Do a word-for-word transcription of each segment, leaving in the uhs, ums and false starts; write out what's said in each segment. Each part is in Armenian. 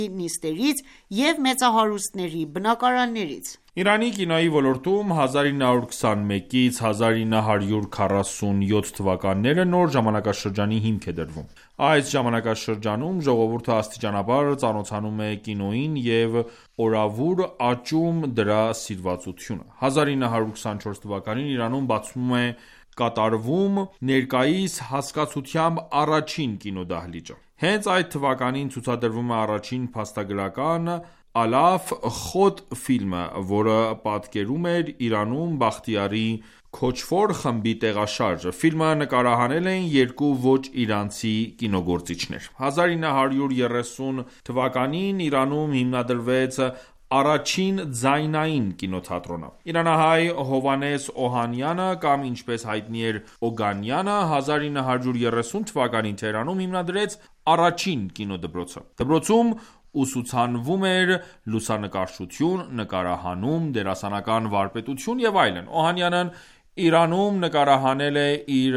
նիստերից և մեծահարուստների բնակարաններից։ Իրանի կինոյի ոլորտում հազար ինը հարյուր քսանմեկից հազար ինը հարյուր քառասունյոթ թվականները նոր ժամանակաշրջանի հիմք է դրվում։ Այս ժամանակաշրջանում ժողովուրդը աստիճանաբար ծանոթանում է կինոյին և օրավուր աճում դրա սիրվածությունը։ հազար ինը հարյուր քսանչորս թվականին Իրանում բացվում է կատարվում ներկայիս հասկացությամբ առաջին կինոդահլիճը։ Հենց այդ թվականին ցուցադրվում է առաջին փաստագրական «Ալաֆ Խոդ» ֆիլմը, որը պատկերում էր Իրանում Բախտիարի քոչվոր խմբի տեղաշարժը։ Ֆիլմը նկարահանել էին երկու ոչ իրանցի կինոգործիչներ։ հազար ինը հարյուր երեսուն թվականին Իրանում հիմնադրվեց առաջին ձայնային կինոթատրոնը։ Իրանահայ Հովհաննես Օհանյանը, կամ ինչպես հայտնի էր Օգանյանը, հազար ինը հարյուր երեսուն թվականին Թեհրանում հիմնադրեց առաջին կինոդպրոցը։ Դպրոցում ուսուցանվում էր լուսանկարչություն, նկարահանում, դերասանական վարպետություն և այլն։ Օհանյանն Իրանում նկարահանել է իր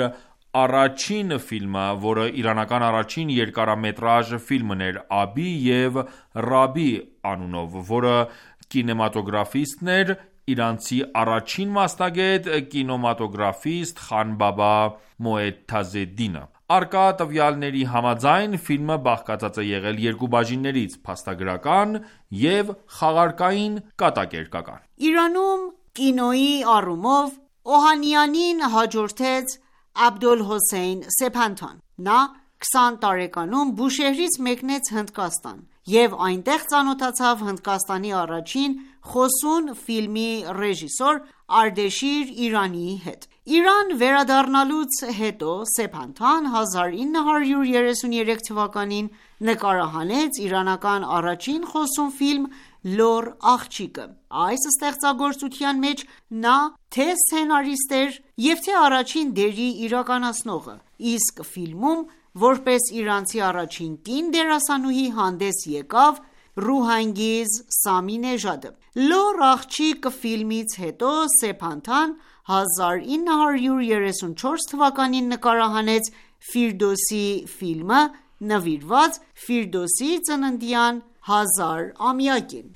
առաջին ֆիլմը, որը իրանական առաջին երկարամետրաժ ֆիլմն էր «Աբի և Ռաբի» անունով, որը կինեմատոգրաֆիստն էր իրանցի առաջին մասնագետ կինեմատոգրաֆիստ Խանբաբա Մոեթազեդինը։ Առկա տվյալների համաձայն, ֆիլմը բաղկացած է եղել երկու բաժիններից՝ փաստագրական և խաղարկային կատակերգական։ Իրանում կինոյի առումով Օհանյանին հաջորդեց Աբդոլհոսեյն Սեփանթան։ Նա քսան տարեկանում Բուշեհրից մեկնեց Հնդկաստան և այնտեղ ծանոթացավ Հնդկաստանի առաջին խոսուն ֆիլմի ռեժիսոր Արտեշիր Իրանիի հետ։ Իրան վերադառնալուց հետո Սեփանթան հազար ինը հարյուր երեսուներեք թվականին նկարահանեց իրանական առաջին խոսուն ֆիլմ «Լոռ աղջիկը»։ Այս ստեղծագործության մեջ նա թե՛ սցենարիստ էր և թե՛ առաջին դերի իրականացնողը, իսկ ֆիլմում որպես իրանցի առաջին կին դերասանուհի հանդես եկավ Ռուհանգիզ Սամի Նեժադը։ «Լոռ աղջիկ» ֆիլմից հետո Սեփանթան հազար ինը հարյուր երեսունչորս թվականին նկարահանեց «Ֆիրդուսի» ֆիլմը՝ նվիրված Ֆիրդուսի ծննդյան հազարամյակին։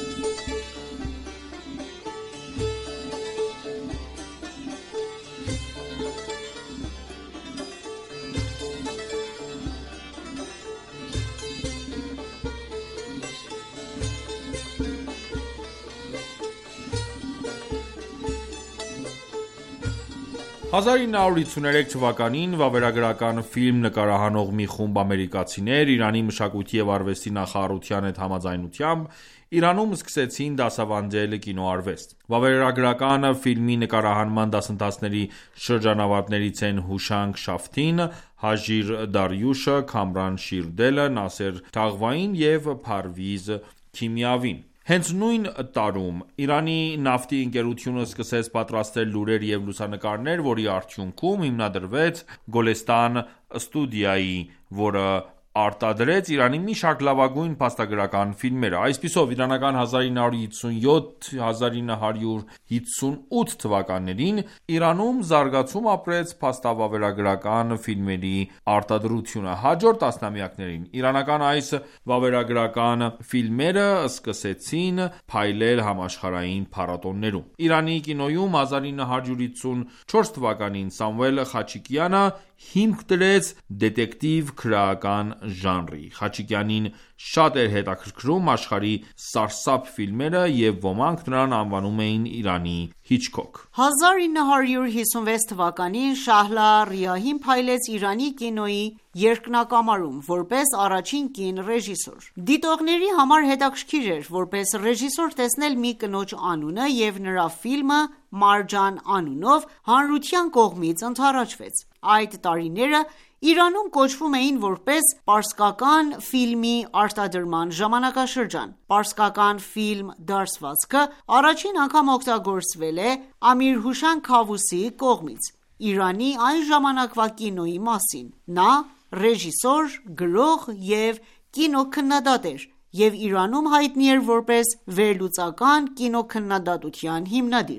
հազար ինը հարյուր հիսուներեք թվականին վավերագրական ֆիլմ նկարահանող մի խումբ ամերիկացիներ Իրանի մշակույթի և արվեստի նախարարության հետ համաձայնությամբ Իրանում սկսեցին դասավանդել կինոարվեստ։ Վավերագրական ֆիլմի նկարահանման դասընթացների շրջանավարտներից են Հուշանգ Շաֆթին, Հաժիր Դարյուշը, Քամրան Շիրդելը, Նասեր Թաղվային և Փարվիզ Քիմիավին։ Հենց նույն տարում Իրանի նավթի ընկերությունը սկսեց պատրաստել լուրեր և լուսանկարներ, որի արդյունքում հիմնադրվեց Գոլեստան ստուդիայի, որը արտադրեց Իրանի մի շարք լավագույն փաստագրական ֆիլմեր։ Այսպիսով, իրանական հազար ինը հարյուր հիսունյոթ - հազար ինը հարյուր հիսունութ թվականներին Իրանում զարգացում ապրեց փաստավավերագրական ֆիլմերի արտադրությունը։ Հաջորդ տասնամյակներին իրանական այս վավերագրական ֆիլմերը սկսեցին փայլել համաշխարհային փառատոներում։ Իրանի կինոյում հազար ինը հարյուր հիսունչորս թվականին Սամվել Խաչիկյանը հիմք դրեց դետեկտիվ քրեական ժանրի։ Խաչիկյանին շատ էր հետաքրքրում աշխարհի սարսափ ֆիլմերը, և ոմանք նրան անվանում էին Իրանի Հիչքոք։ հազար ինը հարյուր հիսունվեց թվականին Շահլա Ռիահին փայլեց Իրանի կինոյի երկնակամարում որպես առաջին կին ռեժիսոր։ Դիտողների համար հետաքրքիր էր որպես ռեժիսոր տեսնել մի կնոջ անունը, և նրա ֆիլմը «Մարջան» անունով հանրության կողմից ընդառաջվեց։ Այդ տարիները Իրանում կոչվում էին որպես պարսկական ֆիլմի արտադրման ժամանակաշրջան։ Պարսկական ֆիլմ դարսվածքը առաջին անգամ օգտագործվել է Ամիր Հուշանգ Քավուսիի կողմից Իրանի այն ժամանակվա կինոյի մասին։ Նա ռեժիսոր, գրող և կինոքննադատ էր և Իրանում հայտնի էր որպես վերլուծական կինոքննադատության հիմնադիր։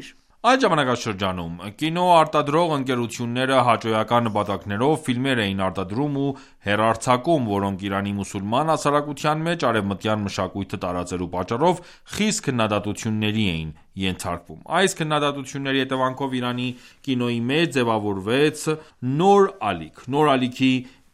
Այդ ժամանակաշրջանում կինո արտադրող ընկերությունները հաճոյական նպատակներով ֆիլմեր էին արտադրում ու հեռարձակում, որոնք Իրանի մուսուլման հասարակության մեջ արևմտյան մշակույթը տարածելու պատճառով խիստ քննադատությունների էին ենթարկվում։ Այս քննադատությունների հետևանքով Իրանի կինոյի մեջ ձևավորվեց նոր ալիք։ Նոր ալիքի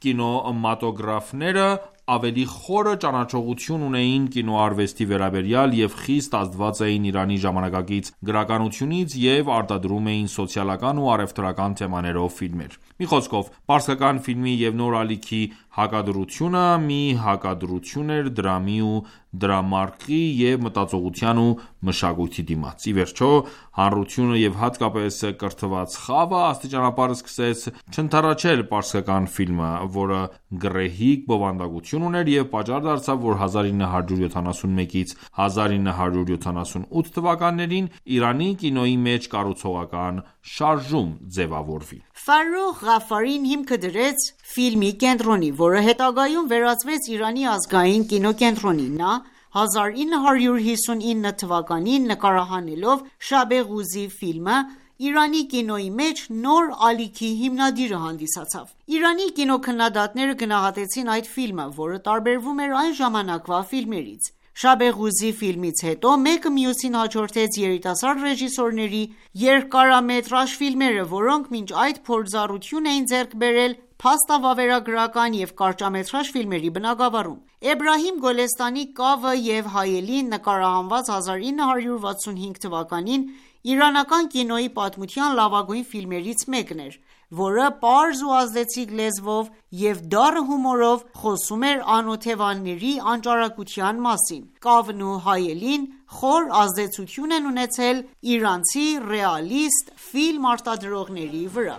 կինոմատոգրաֆները ավելի խորը ճանաչողություն ունեին կինոարվեստի վերաբերյալ և խիստ ազդված էին Իրանի ժամանակակից գրականությունից և արտադրում էին սոցիալական ու առևտրական թեմաներով ֆիլմեր։ Մի խոսքով, պարսկական ֆիլմի և նոր ալիքի հակադրությունը մի հակադրություն էր դրամի ու դրամարկղի և մտածողության ու մշակույթի դիմաց։ Ի վերջո, հանրությունը և հատկապես կրթված խավը աստիճանաբար սկսեց չընդառաջել պարսկական ֆիլմը, որը գռեհիկ բովանդակություն ուներ և պատճառ դարձավ, որ հազար ինը հարյուր յոթանասունմեկից հազար ինը հարյուր յոթանասունութ թվականներին Իրանի կինոյի մեջ կառուցողական շարժում ձևավորվի։ Ֆարոխ Ղաֆարին հիմքը դրեց ֆիլմի կենտրոնի, որը հետագայում վերածվեց Իրանի ազգային կինոկենտրոնի։ Նա հազար ինը հարյուր հիսունինը թվականին նկարահանելով «Շաբ-ե Ղուզի» ֆիլմը, Իրանի կինոյի մեջ նոր ալիքի հիմնադիրը հանդիսացավ։ Իրանի կինոքննադատները գնահատեցին այդ ֆիլմը, որը տարբերվում էր այն ժամանակվա ֆիլմերից։ «Շաբ-ե Ղուզի» ֆիլմից հետո մեկը մյուսին հաջորդեց երիտասարդ ռեժիսորների երկարամետրաժ ֆիլմերը, որոնք մինչ այդ փորձառություն էին ձեռք բերել փաստավավերագրական և կարճամետրաժ ֆիլմերի բնագավառում։ Էբրահիմ Գոլեստանի «Կավը և հայելին» նկարահանված հազար ինը հարյուր վաթսունհինգ թվականին իրանական կինոյի պատմության լավագույն ֆիլմերից մեկն էր, որը պարզ ու ազդեցիկ լեզվով և դառը հումորով խոսում էր անօթևանների անճարակության մասին։ «Կավն ու հայելին» խոր ազդեցություն են ունեցել իրանցի ռեալիստ ֆիլմ արտադրողների վրա։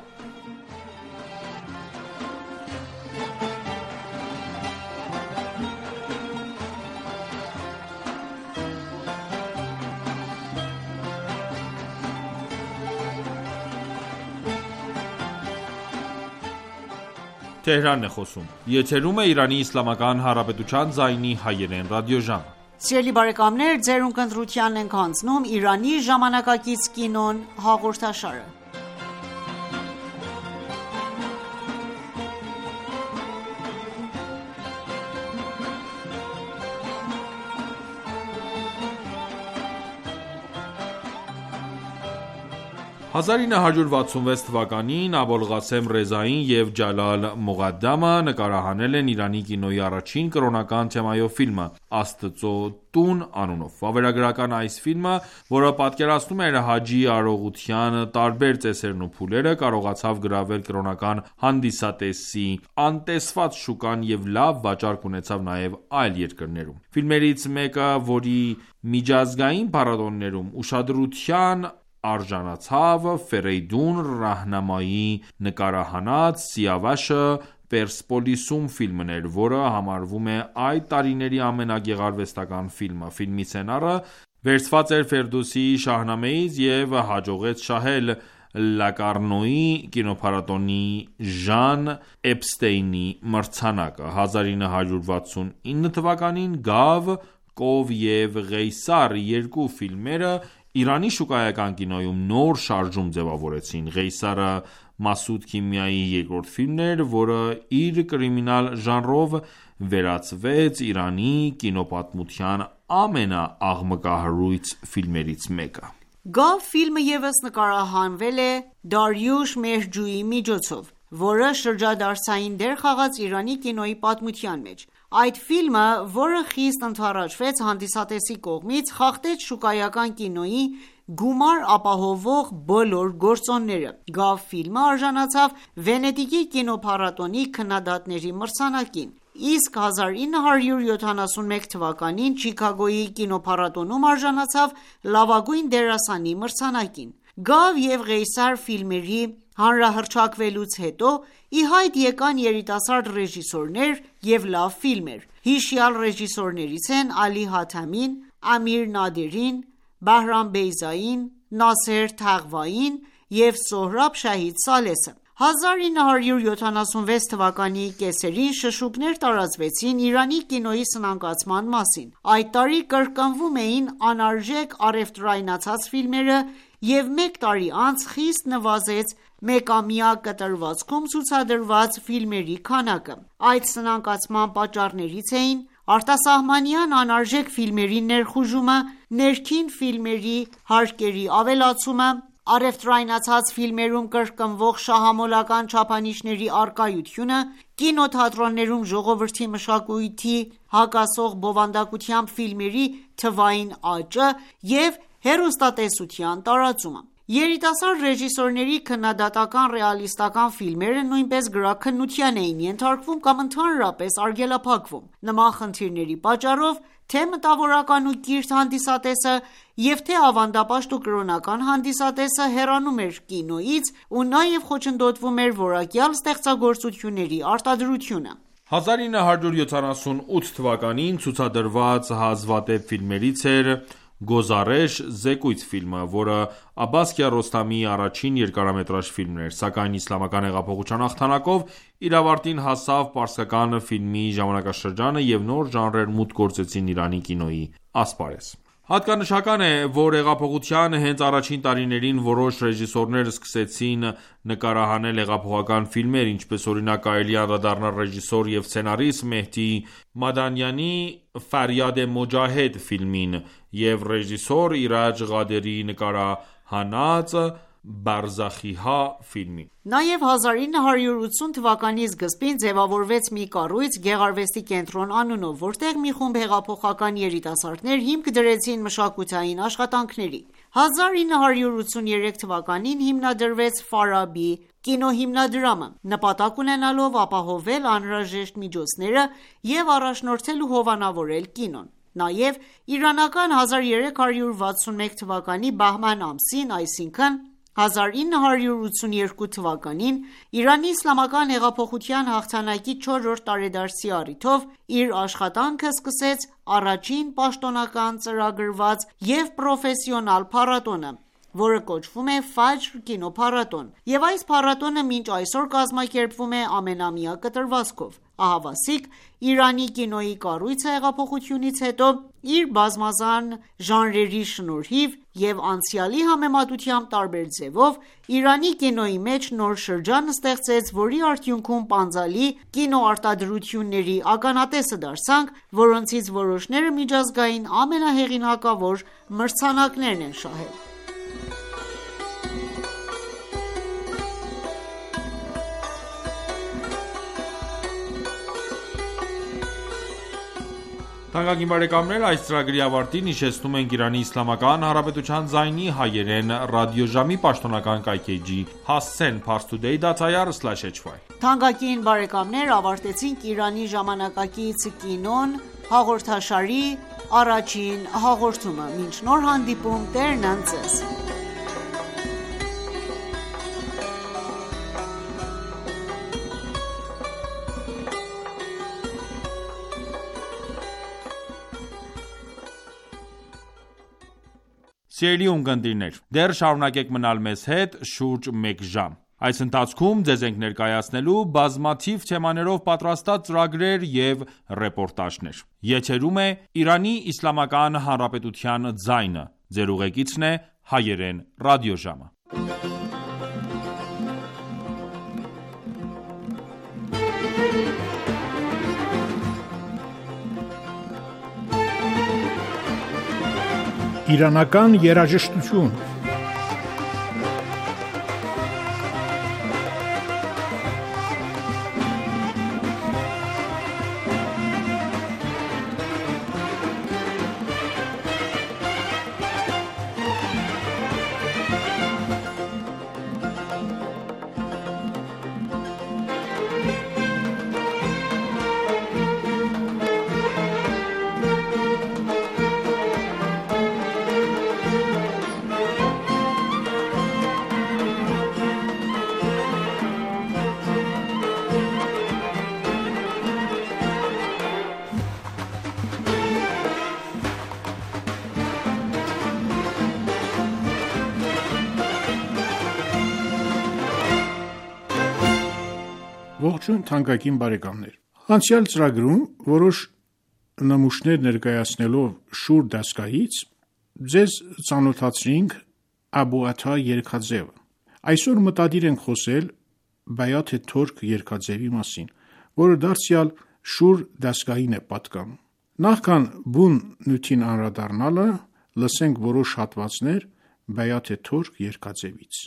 հազար ինը հարյուր վաթսունվեց թվականին Աբոլղասեմ Ռեզային և Ջալալ Մողադամը նկարահանել են Իրանի կինոյի առաջին կրոնական թեմայով ֆիլմը՝ «Աստծո տուն» անունով։ Վավերագրական այս ֆիլմը, որը պատկերացնում էր Հաջի արարողության տարբեր ծեսերն ու փուլերը, կարողացավ գրավել կրոնական հանդիսատեսի անտեսված շուկան և լավ վաճառք ունեցավ նաև այլ երկրներում։ Ֆիլմերից մեկը, որի միջազգային փառատոներում ուշադրության արժանացավ, Ֆերեյդուն Ռահնամայի նկարահանած «Սիավաշը Պերսեպոլիսում» ֆիլմն էր, որը համարվում է այդ տարիների ամենագեղարվեստական ֆիլմը։ Ֆիլմի սցենարը վերցված էր Ֆերդոսի Շահնամեից և հաջողեց շահել Լակարնոյի կինոփառատոնի Ժան Էփստեյնի մրցանակը։ հազար ինը հարյուր վաթսունինը թվականին «Գավ», «Կով» և «Ղեյսար» երկու ֆիլմերը Իրանի շուկայական կինոյում նոր շարժում ձևավորեցին։ «Ղեյսարը» Մասուդ Քիմիայի երկրորդ ֆիլմն էր, որը իր կրիմինալ ժանրով վերածվեց Իրանի կինոպատմության ամենաաղմկահարույց ֆիլմերից մեկը։ «Գավ» ֆիլմը ևս նկարահանվել է Դարյուշ Մեհրջույիի միջոցով, որը շրջադարձային դեր խաղաց Իրանի կինոյի պատմության մեջ։ Այդ ֆիլմը, որը խիստ ընդառաջվեց հանդիսատեսի կողմից, խախտեց շուկայական կինոյի գումար ապահովող բոլոր գործոնները։ «Գավ» ֆիլմը արժանացավ Վենետիկի կինոփառատոնի քննադատների մրցանակին, իսկ հազար ինը հարյուր յոթանասունմեկ թվականին Չիկագոյի կինոփառատոնում արժանացավ լավագույն դերասանի մրցանակին։ «Գավ» և «Ղեյսար» ֆիլմերի հանրահռչակվելուց հետո ի հայտ եկան երիտասարդ ռեժիսորներ և լավ ֆիլմեր։ Հիշյալ ռեժիսորներից են Ալի Հաթամին, Ամիր Նադերին, Բահրամ Բեյզային, Նասեր Թաղվային և Սոհրաբ Շահիդ Սալեսը։ հազար ինը հարյուր յոթանասունվեց թվականի կեսերին շշուկներ տարածվեցին Իրանի կինոյի սնանկացման մասին։ Այդ տարի կրկնվում էին անարժեք առևտրայնացած ֆիլմերը և մեկ տարի անց խիստ նվազեց մեկամյա կտրվածքում ցուցադրված ֆիլմերի քանակը: Այդ սնանկացման պատճառներից էին արտասահմանյան անարժեք ֆիլմերի ներխուժումը, ներքին ֆիլմերի հարկերի ավելացումը, առևտրայնացած ֆիլմերում կրկնվող շահամոլական չափանիշների առկայությունը, կինոթատրոններում ժողովրդի մշակույթի հակասող բովանդակությամբ ֆիլմերի թվային աճը և հեռուստատեսության տարածումը: Երիտասարդ ռեժիսորների քննադատական ռեալիստական ֆիլմերը նույնպես գրաքննության էին ենթարկվում կամ ընդհանրապես արգելափակվում: Նման խնդիրների պատճառով թե մտավորական ու կիրթ հանդիսատեսը և թե ավանդապաշտ ու կրոնական հանդիսատեսը հեռանում էր կինոյից ու նաև խոչընդոտվում էր որակյալ ստեղծագործությունների արտադրությունը: հազար ինը հարյուր յոթանասունութ թվականին ցուցադրված հազվադեպ ֆիլմերից էր «Գոզարեշ» զեկույց ֆիլմը, որը Աբբաս Քիարոստամիի առաջին երկարամետրաժ ֆիլմն էր, սակայն Իսլամական հեղափոխության հաղթանակով իր ավարտին հասավ պարսկական ֆիլմի ժամանակաշրջանը և նոր ժանրեր մուտք գործեցին Իրանի կինոյի ասպարեզ: Հատկանշական է, որ հեղափոխության հենց առաջին տարիներին որոշ ռեժիսորներ սկսեցին նկարահանել հեղափոխական ֆիլմեր, ինչպես օրինակ կարելի է անդրադառնալ ռեժիսոր և սցենարիստ Մեհդի Մադանյանի «Ֆարյադ Մոջահեդ» ֆիլմին և ռեժիսոր Իրաջ Ղադերի նկարահանած «Բարզախիհա» ֆիլմին: Նաև հազար ինը հարյուր ութսուն թվականի սկզբին ձևավորվեց մի կառույց «Գեղարվեստի կենտրոն» անունով, որտեղ մի խումբ հեղափոխական երիտասարդներ հիմք դրեցին մշակութային աշխատանքների: հազար ինը հարյուր ութսուներեք թվականին հիմնադրվեց «Ֆարաբի» կինոհիմնադրամը, նպատակ ունենալով ապահովել անհրաժեշտ միջոցները և առաջնորդել ու հովանավորել կինոն: Նաև իրանական հազար երեք հարյուր վաթսունմեկ թվականի բահման ամսին, այսինքն հազար ինը հարյուր ութսուներկու թվականին, Իրանի իսլամական հեղափոխության հաղթանակի չորրորդ տարեդարձի առիթով իր աշխատանքը սկսեց առաջին պաշտոնական ծրագրված և պրոֆեսիոնալ փառատոնը, որը կոչվում է «Ֆաջր» կինոփառատոն, և այս փառատոնը մինչ այսօր կազմակերպվում է ամենամյա կտրվածքով: Ահավասիկ Իրանի կինոյի կառույցը հեղափոխությունից հետո իր բազմազան ժանրերի շնորհիվ և անցյալի համեմատությամբ տարբեր ձևով, Իրանի կինոյի մեջ նոր շրջան ստեղծեց, որի արդյունքում պանծալի կինոարտադրությունների ականատեսը դարձանք, որոնցից որոշները միջազգային ամենահեղինակավոր մրցանակներն են շահել: Թանկագին բարեկամներ, այս ծրագրի ավարտին հիշեցնում ենք Իրանի Իսլամական Հանրապետության ձայնի հայերեն ռադիոժամի պաշտոնական կայքէջի հասցեն parstoday dot ir slash hy: Թանկագին բարեկամներ ավարտեցինք «Իրանի ժամանակակից կինոն» հաղորդաշարի առաջին հաղորդումը: Մինչ նոր հանդիպում Տերն ընդ Ձեզ: Սիրելի ունկնդիրներ, դեռ շարունակեք մնալ մեզ հետ շուրջ մեկ ժամ: Այս ընթացքում ձեզ ենք ներկայացնելու բազմաթիվ թեմաներով պատրաստած ծրագրեր և ռեպորտաժներ: Եթերում է «Իրանի Իսլամական Հանրապետության ձայնը», Ձեր ուղեկիցն է Հայերեն ռադիոժամը: Իրանական երաժշտություն Ողջույն թանկագին բարեկամներ: Անցյալ ծրագրում որոշ նմուշներ ներկայացնելով Շուր դասգահից, ձեզ ծանոթացրինք Աբու Աթա երգաձևը։ Այսօր մտադիր ենք խոսել Բայաթ Թորք երգաձևի մասին, որը դարձյալ Շուր դասգահին է պատկանում։ Նախքան բուն նյութին անդրադառնալը, լսենք որոշ հատվածներ Բայաթ Թորք երգաձևից։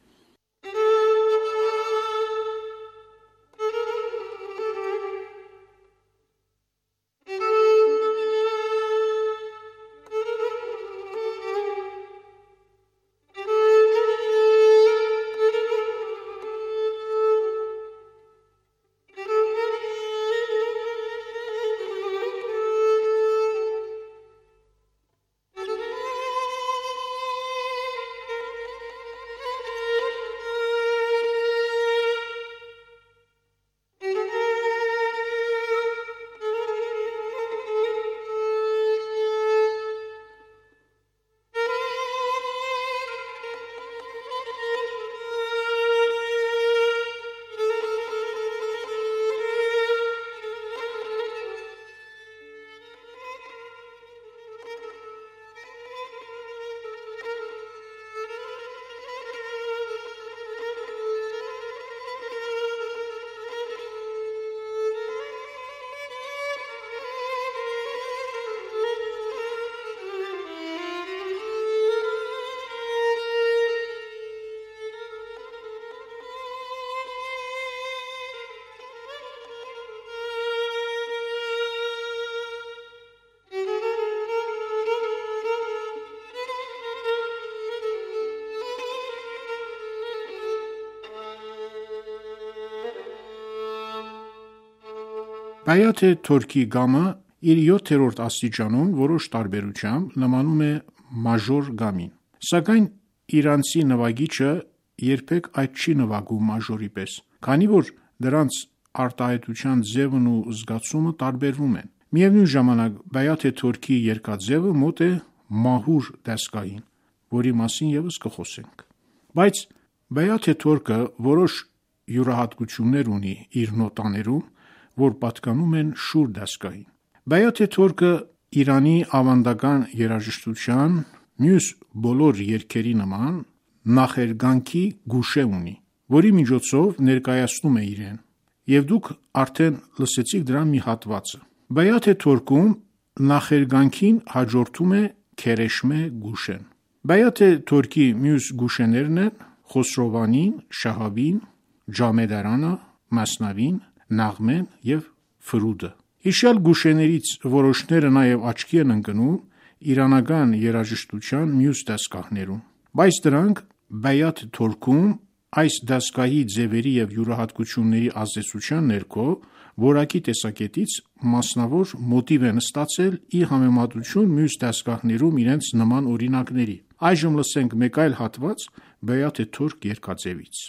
Բայաթ Թորքի գամը իր յոթերորդ աստիճանում որոշ տարբերությամբ նմանում է մաժոր գամին, սակայն իրանցի նվագիչը երբեք այդ չի նվագում մաժորի պես, քանի որ դրանց արտահայտության ձևն ու զգացումը տարբերվում են։ Միևնույն ժամանակ Բայաթ Թորքի երգաձևը մոտ է մահուր դասգահին, որի մասին ևս կխոսենք։ Բայց Բայաթ Թորքը որոշ յուրահատկություններ ունի իր նոտաներում, որ պատկանում են Շուր դասգահին։ Բայաթ Թորքը Իրանի ավանդական երաժշտության մյուս բոլոր երգերի նման նախերգանքի գուշե ունի, որի միջոցով ներկայացնում է իրեն, եւ դուք արդեն լսեցիք դրա մի հատվածը։ Բայաթ Թորքում նախերգանքին հաջորդում է քերեշմե գուշեն։ Բայաթ Թորքի մյուս գուշեներն են Խոսրովանին, Շահաբին, Ջամեդարանը, Մասնավին, Նաղմեն և Ֆրուդը։ Հիշյալ գուշեներից որոշները նաև աչքի են ընկնում իրանական երաժշտության մյուս դասգահներում, բայց դրանք Բայաթ Թորքում այս դասգահի ձևերի և յուրահատկությունների ազդեցության ներքո որակի տեսակետից մասնավոր մոտիվ են ստացել ի համեմատություն մյուս դասգահներում իրենց նման օրինակների։ Այժմ լսենք մեկ այլ հատված Բայաթ Թորք երգաձևից։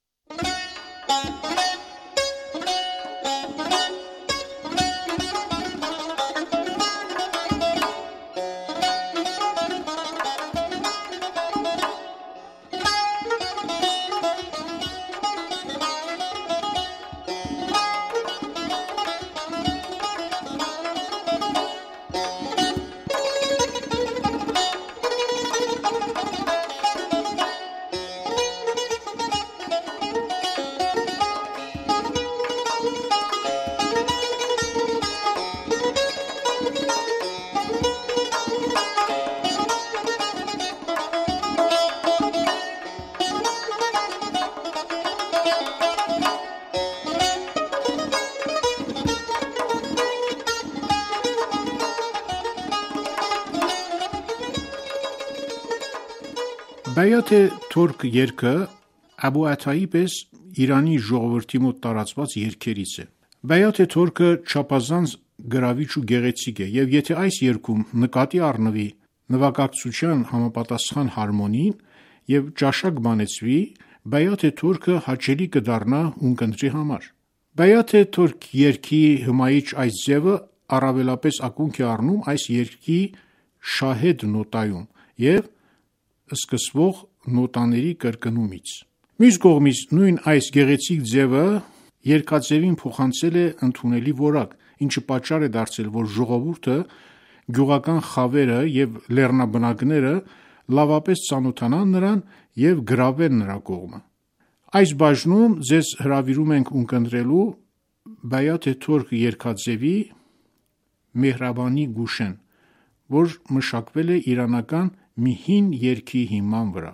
Բայաթ Թորք երգը Աբու Աթայի պես Իրանի ժողովրդի մոտ տարածված երգերից է։ Բայաթ Թորքը չափազանց գրավիչ ու գեղեցիկ է, եւ եթե այս երգում նկատի առնվի նվագակցության համապատասխան հարմոնին եւ ճաշակ բանեցվի, Բայաթ Թորքը հաճելի կդառնա ունկնդրի համար։ Բայաթ Թորք երգի հմայիչ այս ձևը առավելապես ակունք է առնում այս երգի շահեդ նոտայում եւ սկսվող նոտաների կրկնումից։ Մյուս կողմից նույն այս գեղեցիկ ձևը երգաձևին փոխանցել է ընդունելի որակ, ինչը պատճառ է դարձել, որ ժողովուրդը գյուղական խավերը եւ լեռնաբնակները լավապես ծանոթանան նրան և գրավեն նրա կողմը։ Այս բաժնում ձեզ հրավիրում ենք ունկնդրելու Բայաթ Թորք երգաձևի Մեհրաբանի գուշեն, որ մշակվել է իրանական մի հին երգի հիման վրա։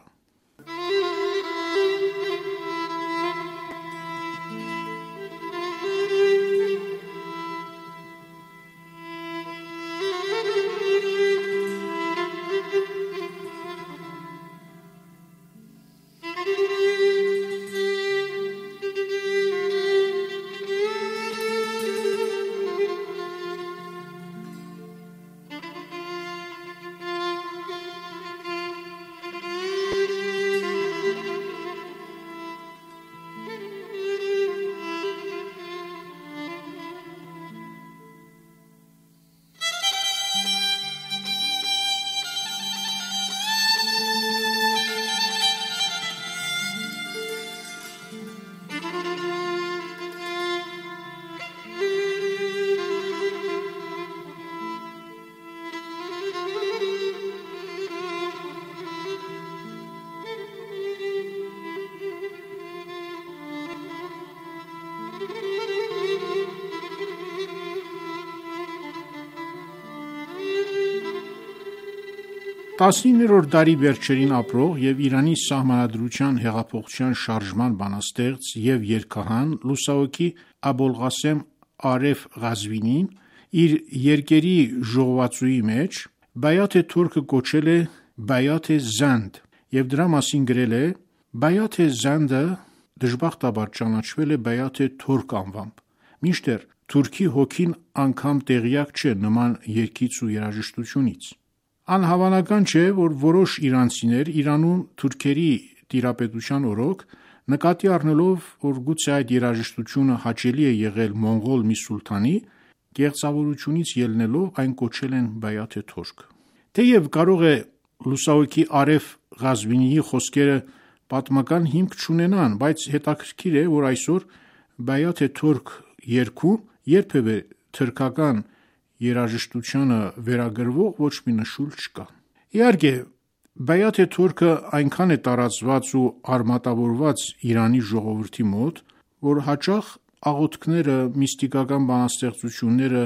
տասնիններորդ դարի վերջերին ապրող և Իրանի Սահմանադրության հեղափոխության շարժման բանաստեղծ և երգահան լուսահոգի Աբոլղասեմ Արեֆ Ղազվինին իր երկերի ժողովածուի մեջ Բայաթ Թորքը կոչել է Բայաթ Զանդ և դրա մասին գրել է. Բայաթ Զանդը դժբախտաբար ճանաչվել է Բայաթ Թորք անվամբ, մինչդեռ թուրքի հոգին անգամ տեղյակ չէ նման երգից ու երաժշտությունից։ Անհավանական չէ, որ որոշ իրանցիներ Իրանում թուրքերի տիրապետության օրոք, նկատի առնելով, որ գուցե այդ երաժշտությունը հաճելի է եղել մոնղոլ մի սուլթանի, կեղծավորությունից ելնելով այն կոչել են Բայաթ Թորք։ Թեև կարող է լուսահոգի Արեֆ Ղազվինիի խոսքերը պատմական հիմք չունենան, բայց հետաքրքիր է, որ այսօր Բայաթ Թորք երգում երբևէ թրքական երաժշտությանը վերագրվող ոչ մի նշույլ չկա։ Իհարկե, Բայաթ Թորքը այնքան է տարածված ու արմատավորված Իրանի ժողովրդի մոտ, որ հաճախ աղոթքները, միստիկական բանաստեղծությունները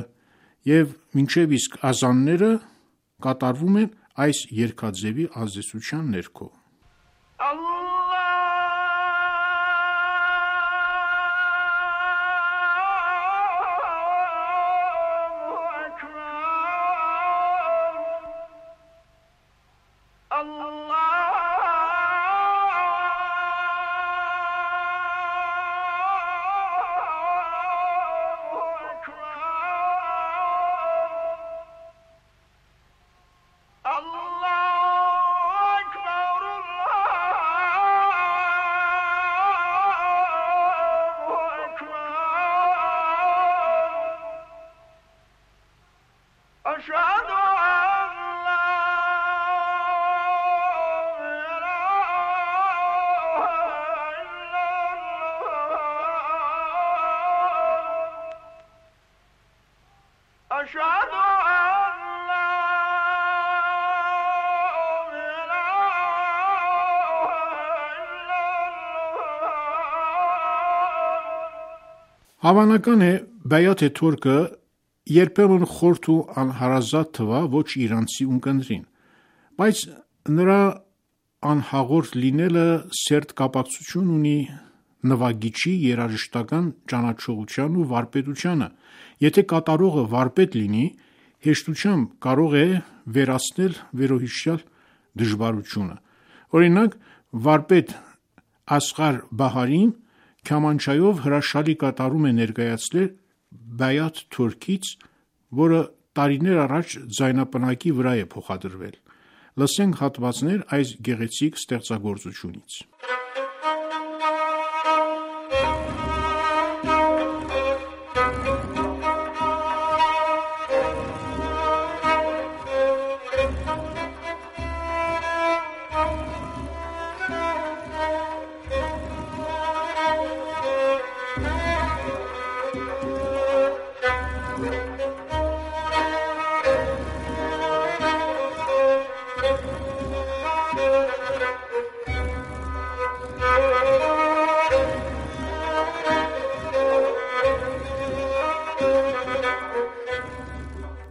և մինչև իսկ ազանները կատարվում են այս երգաձևի ազդեցության ներքո։ Հավանական է Բայաթ Թորքը երբեմն խորթ ու անհարազատ թվա ոչ իրանցի ունկնդրին, բայց նրա անհաղորդ լինելը սերտ կապակցություն ունի նվագիչի երաժշտական ճանաչողության ու վարպետությանը։ Եթե կատարողը վարպետ լինի, հեշտությամբ կարող է վերացնել վերոհիշյալ դժվարությունը։ Օրինակ, վարպետ Ասղար Բահարին քամանչայով հրաշալի կատարում է ներկայացնել Բայաթ Թորքից, որը տարիներ առաջ ձայնապնակի վրա է փոխադրվել։ Լսենք հատվածներ այս գեղեցիկ ստեղծագործությունից։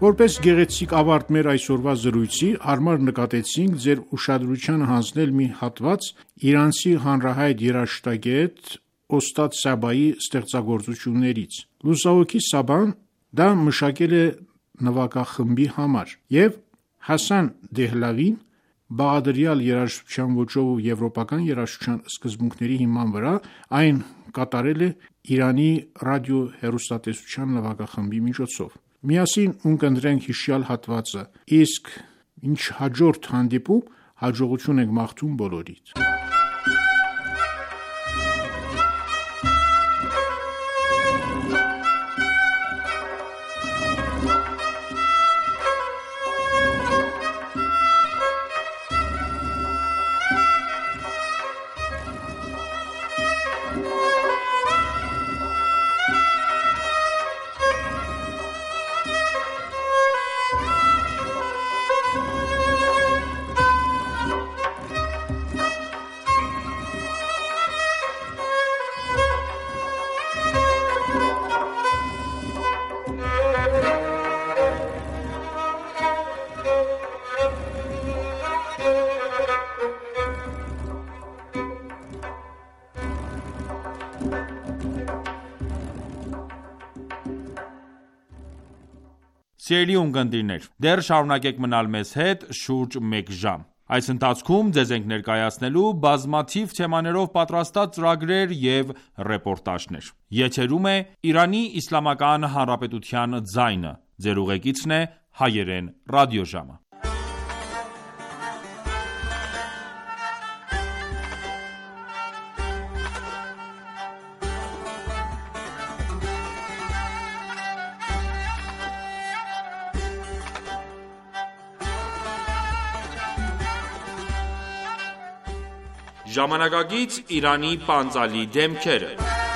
Որպես գեղեցիկ ավարտ մեր այսօրվա զրույցի, հարմար նկատեցինք ձեր ուշադրությանը հանձնել մի հատված իրանցի հանրահայտ երաժշտագետ Օստադ Սաբայի ստեղծագործություններից։ Լուսահոգի Սաբան դա մշակել է նվագախմբի համար, և Հասան Դեհլավին բաղադրյալ երաժշտության ոճով ու եվրոպական երաժշտության սկզբունքների հիման վրա այն կատարել է Իրանի ռադիո-հեռուստատեսության նվագախմբի միջոցով։ Միասին ունկնդրենք հիշյալ հատվածը, իսկ ինչ հաջորդ հանդիպում հաջողություն ենք մաղթում բոլորիդ։ Սիրելի ունկնդիրներ, դեռ շարունակեք մնալ մեզ հետ շուրջ մեկ ժամ։ Այս ընթացքում ձեզ ենք ներկայացնելու բազմաթիվ թեմաներով պատրաստած ծրագրեր և ռեպորտաժներ։ Եթերում է Իրանի Իսլամական Հանրապետության ձայնը։ Ձեր ուղեկիցն է Հայերեն ռադիոժամը։ Ժամանակակից Իրանի պանծալի դեմքերը։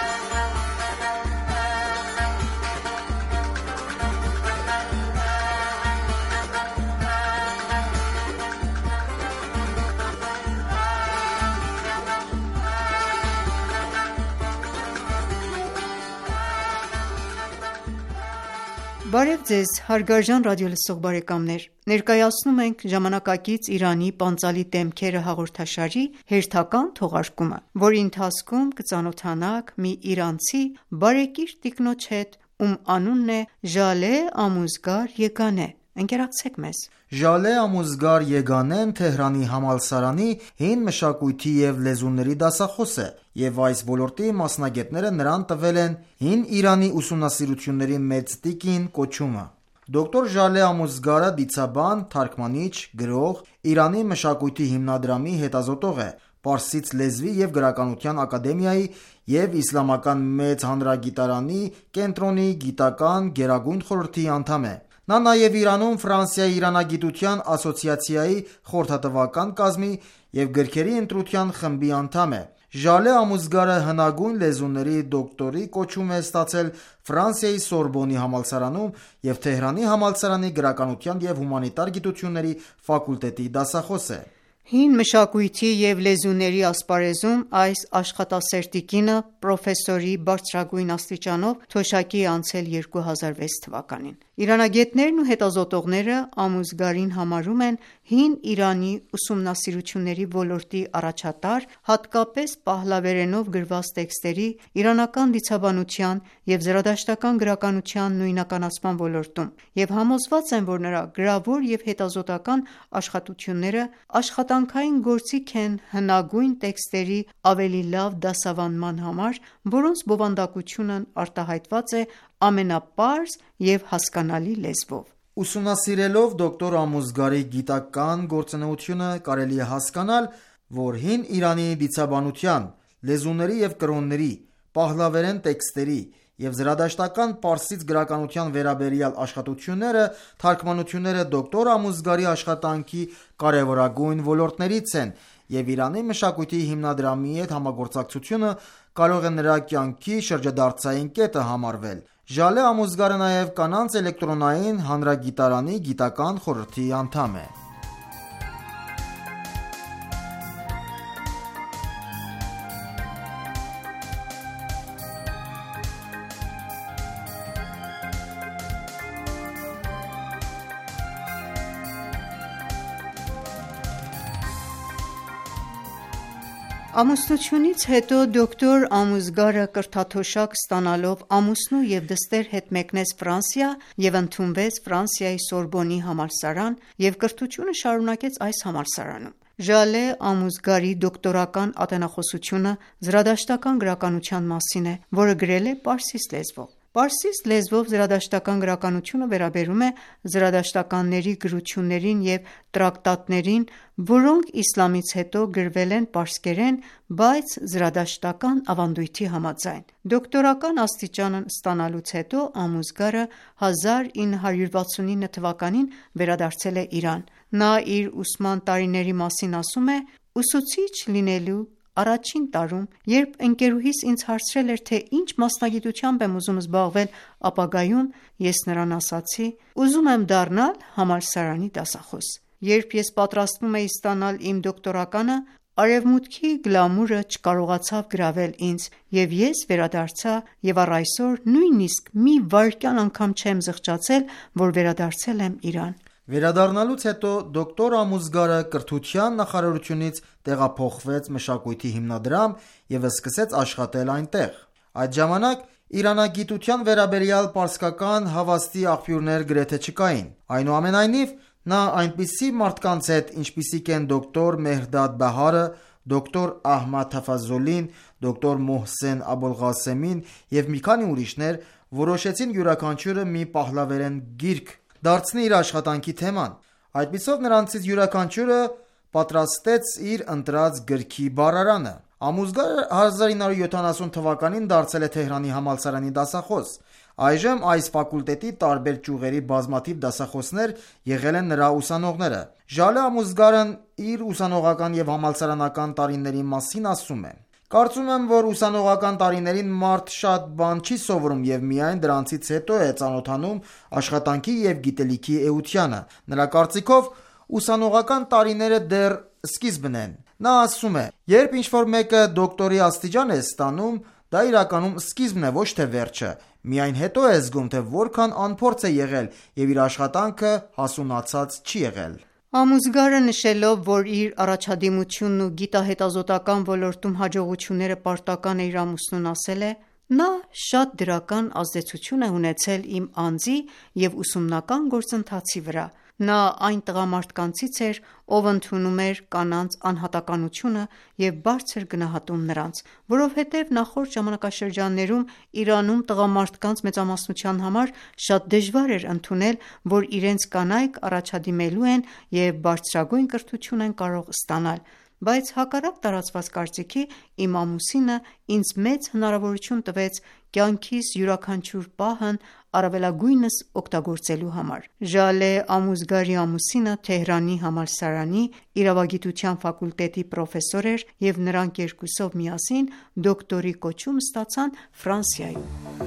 Բարև ձեզ հարգարժան ռադիոլսող բարեկամներ, ներկայացնում ենք ժամանակակից Իրանի պանծալի դեմքերը հաղորդաշարի հերթական թողարկումը, որի ընթացքում կծանոթանաք մի իրանցի բարեկիր տիկնոջ հետ, ում անունն է Ժալե Ամուզգար Եգանե։ Ընկերակցեք մեզ։ Ժալե Ամուզգար Եգանեն Թեհրանի համալսարանի հին մշակույթի և լեզուների դասախոս է, և այս ոլորտի մասնագետները նրան տվել են հին Իրանի ուսումնասիրությունների մեծ տիկին կոչումը։ Դոկտոր Ժալե Ամուզգարը դիցաբան, թարգմանիչ, գրող, Իրանի մշակույթի հիմնադրամի հետազոտող է, պարսից լեզվի և գրականության ակադեմիայի և Իսլամական մեծ հանրագիտարանի կենտրոնի գիտական գերագույն խորհրդի անդամ է։ Նա նաև Իրանում Ֆրանսիայի իրանագիտության ասոցիացիայի խորհրդատվական կազմի և գրքերի ընտրության խմբի անդամ է։ Ժալե Ամուզգարը հնագույն լեզուների դոկտորի կոչում է ստացել Ֆրանսիայի Սորբոնի համալսարանում և Թեհրանի համալսարանի գրականության և հումանիտար գիտությունների ֆակուլտետի դասախոս է։ Հին մշակույթի և լեզուների ասպարեզում այս աշխատասեր տիկինը պրոֆեսորի բարձրագույն աստիճանով թոշակի է անցել երկու հազար վեց թվականին։ Իրանագետներն ու հետազոտողները Ամուզգարին համարում են հին Իրանի ուսումնասիրությունների ոլորտի առաջատար, հատկապես պահլավերենով գրված տեքստերի, իրանական դիցաբանության և զրադաշտական գրականության նույնականացման ոլորտում, և համոզված են, որ նրա գրավոր և հետազոտական աշխատությունները աշխատանքային գործիք են հնագույն տեքստերի ավելի լավ դասավանդման համար, որոնց բովանդակությունն արտահայտված է ամենապարզ և հասկանալի լեզվով։ Ուսումնասիրելով դոկտոր Ամուզգարի գիտական գործունեությունը կարելի է հասկանալ, որ հին Իրանի դիցաբանության, լեզուների և կրոնների, պահլավերեն տեքստերի և զրադաշտական պարսից գրականության վերաբերյալ աշխատությունները, թարգմանությունները դոկտոր Ամուզգարի աշխատանքի կարևորագույն ոլորտներից են, և Իրանի մշակույթի հիմնադրամի հետ համագործակցությունը կարող է նրա կյանքի շրջադարձային կետը համարվել։ Ժալե Ամուզգարը նաև կանանց էլեկտրոնային հանրագիտարանի գիտական խորհրդի անդամ է։ Ամուսնությունից հետո դոկտոր Ամուզգարը կրթաթոշակ ստանալով ամուսնու և դստեր հետ մեկնեց Ֆրանսիա և ընդունվեց Ֆրանսիայի Սորբոնի համալսարան և կրթությունը շարունակեց այս համալսարանում։ Ժալե Ամուզգարի դոկտորական ատենախոսությունը զրադաշտական գրականության մասին է, որը գրել է պարսից լեզվով։ Պարսից լեզվով զրադաշտական գրականությունը վերաբերում է զրադաշտականների գրություններին և տրակտատներին, որոնք իսլամից հետո գրվել են պարսկերեն, բայց զրադաշտական ավանդույթի համաձայն։ Դոկտորական աստիճանն ստանալուց հետո Ամուզգարը հազար ինը հարյուր վաթսունինը թվականին վերադարձել է Իրան։ Նա իր ուսման տարիների մասին ասում է. «Ուսուցիչ լինելու առաջին տարում, երբ ընկերուհիս ինձ հարցրել էր, թե ինչ մասնագիտությամբ եմ ուզում զբաղվել ապագայում, ես նրան ասացի. «Ուզում եմ դառնալ համալսարանի դասախոս»։ Երբ ես պատրաստվում էի ստանալ իմ դոկտորականը, Արևմուտքի գլամուրը չկարողացավ գրավել ինձ, և ես վերադարձա և առ այսօր նույնիսկ մի վայրկյան անգամ չեմ զղջացել, որ վերադարձել եմ Իրան»։ Վերադառնալուց հետո դոկտոր Ամուզգարը կրթության նախարարությունից տեղափոխվեց Մշակույթի հիմնադրամ և սկսեց աշխատել այնտեղ։ Այդ ժամանակ իրանագիտության վերաբերյալ պարսկական հավաստի աղբյուրներ գրեթե չկային։ Այնուամենայնիվ, նա այնպիսի մարդկանց հետ, ինչպիսիք են դոկտոր Մեհրդադ Բահարը, դոկտոր Ահմադ Թաֆազոլին, դոկտոր Մոհսեն Աբոլղասեմին և մի քանի ուրիշներ, որոշեցին յուրաքանչյուրը մի պահլավերեն գիրք դարձնի իր աշխատանքի թեման։ Այդպիսով նրանցից յուրաքանչյուրը պատրաստեց իր ընտրած գրքի բառարանը։ Ամուզգարը հազար ինը հարյուր յոթանասուն թվականին դարձել է Թեհրանի համալսարանի դասախոս։ Այժմ այս ֆակուլտետի տարբեր ճյուղերի բազմաթիվ դասախոսներ եղել են նրա ուսանողները։ Ժալե Ամուզգարն իր ուսանողական և համալսարանական տարիների մասին ասում է. «Կարծում եմ, որ ուսանողական տարիներին մարդ շատ բան չի սովորում և միայն դրանցից հետո է ծանոթանում աշխատանքի և գիտելիքի էությանը։ Նրա կարծիքով, ուսանողական տարիները դեռ սկիզբն են։ Նա ասում է. «Երբ ինչ-որ մեկը դոկտորի աստիճան է ստանում, դա իրականում սկիզբն է, ոչ թե վերջը։ Միայն հետո է զգում, թե որքան անփորձ է եղել և իր աշխատանքը հասունացած չի եղել»։ Ամուզգարը նշելով, որ իր առաջադիմությունն ու գիտահետազոտական ոլորտում հաջողությունները պարտական է իր ամուսնուն, ասել է. «Նա շատ դրական ազդեցություն է ունեցել իմ անձի և ուսումնական գործընթացի վրա։ Նա այն տղամարդկանցից էր, ով ընդունում էր կանանց անհատականությունը և բարձր գնահատում նրանց, որովհետև նախորդ ժամանակաշրջաններում Իրանում տղամարդկանց մեծամասնության համար շատ դժվար էր ընդունել, որ իրենց կանայք առաջադիմելու են և բարձրագույն կրթություն են կարող ստանալ։ Բայց հակառակ տարածված կարծիքի, իմ ամուսինը ինձ մեծ հնարավորություն տվեց կյանքիս յուրաքանչյուր պահն առավելագույնս օգտագործելու համար»։ Ժալե Ամուզգարի ամուսինը Թեհրանի համալսարանի իրավագիտության ֆակուլտետի պրոֆեսոր էր, և նրանք երկուսով միասին դոկտորի կոչում ստացան Ֆրանսիայում։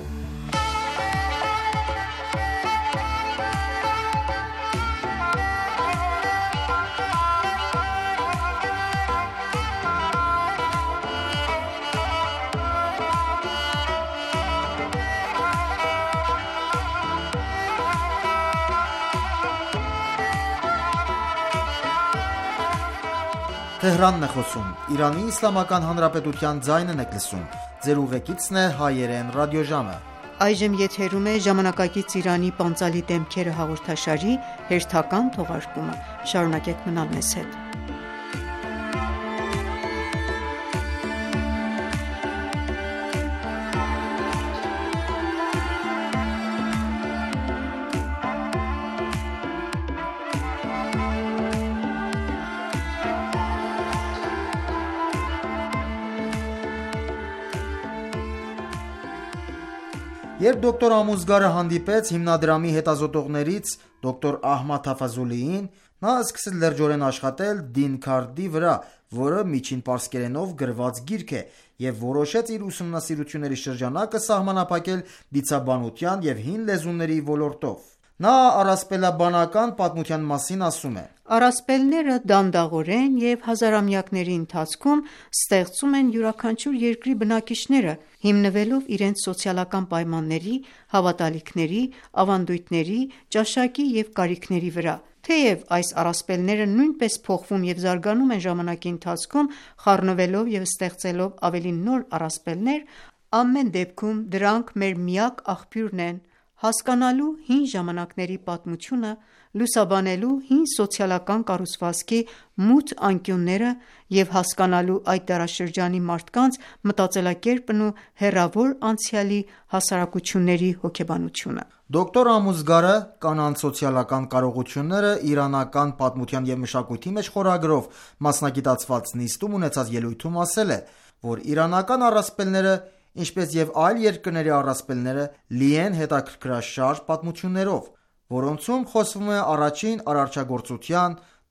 Երբ դոկտոր Ամուզգարը հանդիպեց հիմնադրամի հետազոտողներից դոկտոր Ահմադ Թաֆազոլիին, նա սկսեց լրջորեն աշխատել Դին Քարդի վրա, որը միջին պարսկերենով գրված գիրք է, և որոշեց իր ուսումնասիրությունների շրջանակը սահմանափակել դիցաբանության և հին լեզուների ոլորտով։ Նա առասպելաբանական պատմության մասին ասում է. «Առասպելները դանդաղորեն և հազարամյակների ընթացքում ստեղծում են յուրաքանչյուր երկրի բնակիչները՝ հիմնվելով իրենց սոցիալական պայմանների, հավատալիքների, ավանդույթների, ճաշակի և կարիքների վրա։ Թեև այս առասպելները նույնպես փոխվում և զարգանում են ժամանակի ընթացքում, խառնվելով և ստեղծելով ավելի նոր առասպելներ, ամեն դեպքում դրանք մեր միակ աղբյուրն են՝ հասկանալու հին ժամանակների պատմությունը, լուսաբանելու հին սոցիալական կառուցվածքի մութ անկյունները և հասկանալու այդ դարաշրջանի մարդկանց մտածելակերպն ու հեռավոր անցյալի հասարակությունների հոգեբանությունը։ Դոկտոր Ամուզգարը «Կանանց սոցիալական կարողությունները իրանական պատմության և մշակույթի մեջ» խորագրով մասնագիտացված նիստում ունեցած ելույթում ասել է, որ իրանական առասպելները, ինչպես և այլ երկրների առասպելները, լի են հետաքրքրաշարժ պատմություններով, որոնցում խոսվում է առաջին արարչագործության,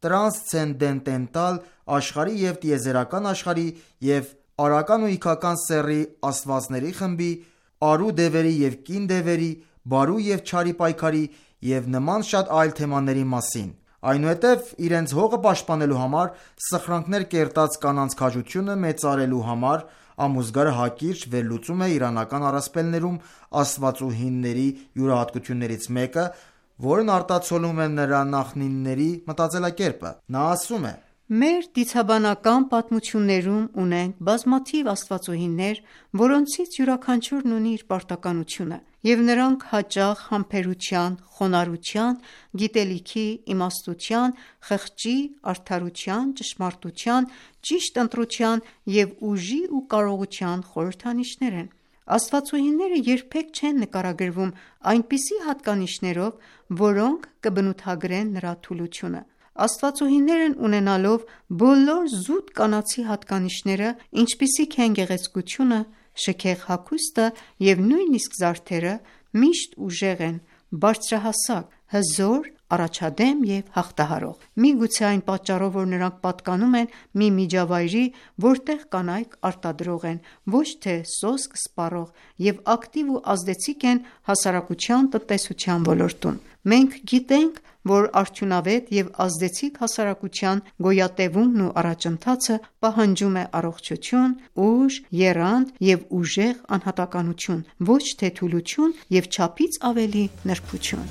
տրանսցենդենտալ աշխարհի և տիեզերական աշխարհի և արական ու իգական սեռի աստվածների խմբի, արու դևերի և կին դևերի, բարու և չարի պայքարի և նման շատ այլ թեմաների մասին։ Այնուհետև իրենց հողը պաշտպանելու համար, սխրանքներ կերտած կանանց քաջությունը մեծարելու համար Ամուզգարը հակիրճ վերլուծում է իրանական առասպելներում աստվածուհիների յուրահատկություններից մեկը, որն արտացոլում է նրա նախնիների մտածելակերպը։ Նա ասում է. «Մեր դիցաբանական պատմություններում ունենք բազմաթիվ աստվածուհիներ, որոնցից յուրաքանչյուրն ունի իր պարտականությունը, և նրանք հաճախ համբերության, խոնարհության, գիտելիքի, իմաստության, խղճի, արդարության, ճշմարտության, ճիշտ ընտրության և ուժի ու կարողության խորհրդանիշներ են։ Աստվածուհիները երբեք չեն նկարագրվում այնպիսի հատկանիշներով, որոնք կբնութագրեն նրա թուլությունը։ Աստվածուհիներն ունենալով բոլոր զուտ կանացի հատկանիշները, ինչպիսիք են գեղեցկությունը, շքեղ հագուստը և նույնիսկ զարդերը, միշտ ուժեղ են, բարձրահասակ, հզոր, առաջադեմ և հաղթահարող։ Միգուցե այն պատճառով, որ նրանք պատկանում են մի միջավայրի, որտեղ կանայք արտադրող են, ոչ թե սոսկ սպառող, և ակտիվ ու ազդեցիկ են հասարակության տնտեսության ոլորտում։ Մենք գիտենք, որ արդյունավետ և ազդեցիկ հասարակության գոյատևումն ու առաջընթացը պահանջում է առողջություն, ուժ, եռանդ և ուժեղ անհատականություն, ոչ թե թուլություն և չափից ավելի նրբություն»։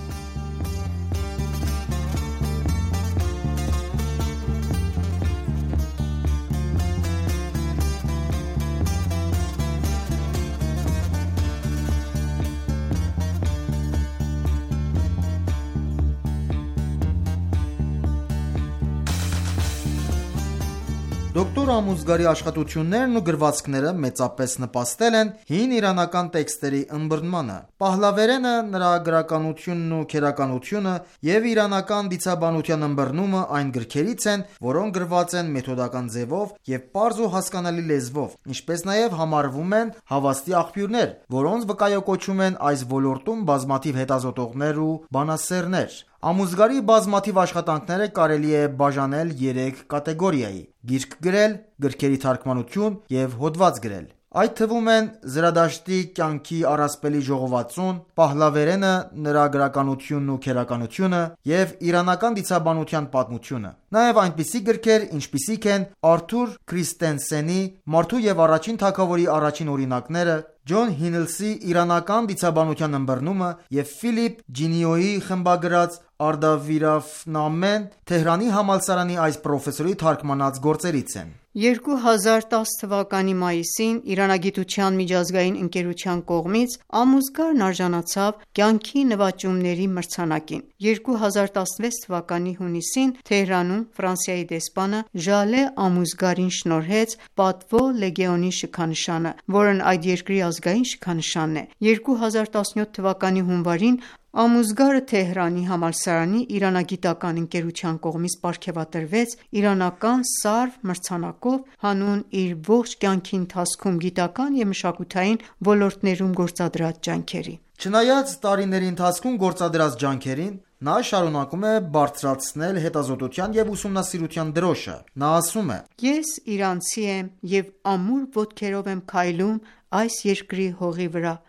Դոկտոր Ամուզգարի աշխատություններն ու գրվածքները մեծապես նպաստել են հին իրանական տեքստերի ըմբռնմանը։ Պահլավերենը, նրա գրականությունն ու քերականությունը և իրանական դիցաբանության ըմբռնումը այն գրքերից են, որոնք գրված են մեթոդական ձևով և պարզ ու հասկանալի լեզվով, ինչպես նաև համարվում են հավաստի աղբյուրներ, որոնց վկայակոչում են այս ոլորտում բազմաթիվ հետազոտողներ ու բանասեռներ։ Ամուզգարի բազմաթիվ աշխատանքները կարելի է բաժանել երեք կատեգորիայի՝ գիրք գրել, գրքերի թարգմանություն և հոդված գրել։ Այդ թվում են Զրադաշտի կյանքի առասպելի ժողովածուն, Պահլավերենը, նրա գրականությունն ու քերականությունը և իրանական դիցաբանության պատմությունը։ Նաև այնպիսի գրքեր, ինչպիսիք են Արթուր Քրիստենսենի «Մարդու և առաջին թագավորի առաջին օրինակները», Ջոն Հինլսի «Իրանական դիցաբանության ըմբռնումը» և Ֆիլիպ Ջինիոյի խմբագրած «Արդավիրավնամեն» Թեհրանի համալսարանի այս պրոֆեսորի թարգմանած գործերից են։ երկու հազար տասը թվականի մայիսին Իրանագիտության միջազգային ընկերության կողմից Ամուզգարն արժանացավ «Կյանքի նվաճումների» մրցանակին։ երկու հազար տասնվեց թվականի հունիսին Թեհրանում Ֆրանսիայի դեսպանը Ժալե Ամուզգարին շնորհեց «Պատվո Լեգեոնի» շքանշանը, որն այդ երկրի ազգային շքանշանն է։ երկու հազար տասնյոթ թվականի հունվարին Ամուզգարը Թեհրանի համալսարանի իրանագիտական ընկերության կողմից պարգևատրվեց իրանական Սարվ մրցանակով՝ հանուն իր ողջ կյանքի ընթացքում գիտական և մշակութային ոլորտներում գործադրած ջանքերի։ Չնայած տարիների ընթացքում գործադրած ջանքերին, նա շարունակում է բարձրացնել հետազոտության և ուսումնասիրության դրոշը։ Նա ասում է. «Ես իրանցի եմ և ամուր ոտքերով եմ քայլում այս երկրի հողի վրա,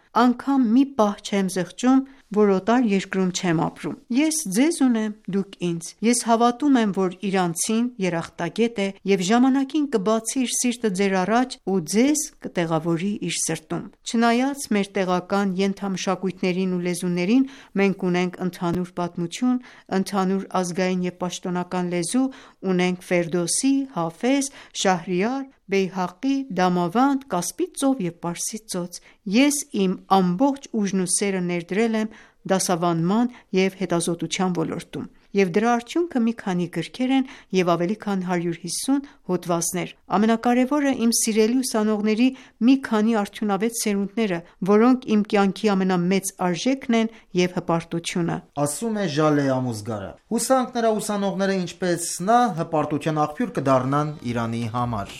անգամ մի պահ չեմ զղջում, որ օտար երկրում չեմ ապրում։ Ես ձեզ ունեմ, դուք ինձ։ Ես հավատում եմ, որ իրանցին երախտագետ է և ժամանակին կբացի իր սիրտը ձեր առաջ ու ձեզ կտեղավորի իր սրտում։ Չնայած մեր տեղական ենթամշակույթներին ու լեզուներին, մենք ունենք ընդհանուր պատմություն, ընդհանուր ազգային և պաշտոնական լեզու, ունենք Ֆերդոսի, Հաֆեզ, Շահրիար, Բեյհաղի, Դամավանդ, Կասպից ծով և Պարսից ծոց։ Ես իմ ամբողջ ուժն ու սերը ներդրել եմ դասավանդման և հետազոտության ոլորտում, և դրա արդյունքը մի քանի գրքեր են և ավելի քան հարյուր հիսուն հոդվածներ։ Ամենակարևորը իմ սիրելի ուսանողների մի քանի արդյունավետ սերունդները, որոնք իմ կյանքի ամենամեծ արժեքն են և հպարտությունը։ Ասում է Ժալե Ամուզգարը։ Հուսանք նրա ուսանողները ինչպես նա հպարտության աղբյուր կդառնան Իրանի համար։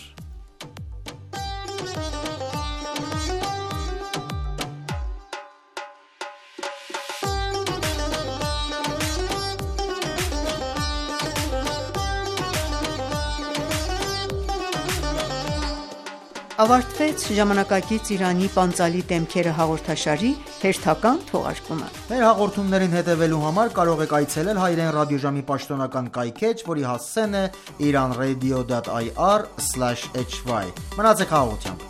Ավարտվեց ժամանակակից Իրանի պանծալի դեմքերը հաղորդաշարի հերթական թողարկումը։ Մեր հաղորդումներին հետևելու համար կարող եք այցելել Հայրեն ռադիոժամի պաշտոնական կայքէջ, որի հասցեն է iranradio dot i r slash h y։ Մնացեք հաղորդությամբ։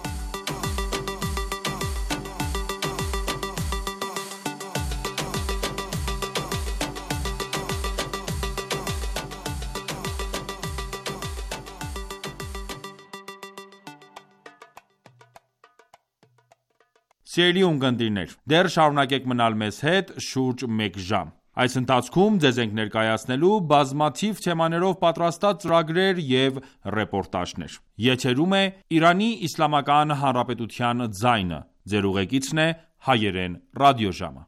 Սիրելի ունկնդիրներ, դեռ շարունակեք մնալ մեզ հետ շուրջ մեկ ժամ։ Այս ընթացքում ձեզ ենք ներկայացնելու բազմաթիվ թեմաներով պատրաստած ծրագրեր և ռեպորտաժներ։ Եթերում է Իրանի Իսլամական Հանրապետության ձայնը։ Ձեր ուղեկիցն է Հայերեն ռադիոժամը։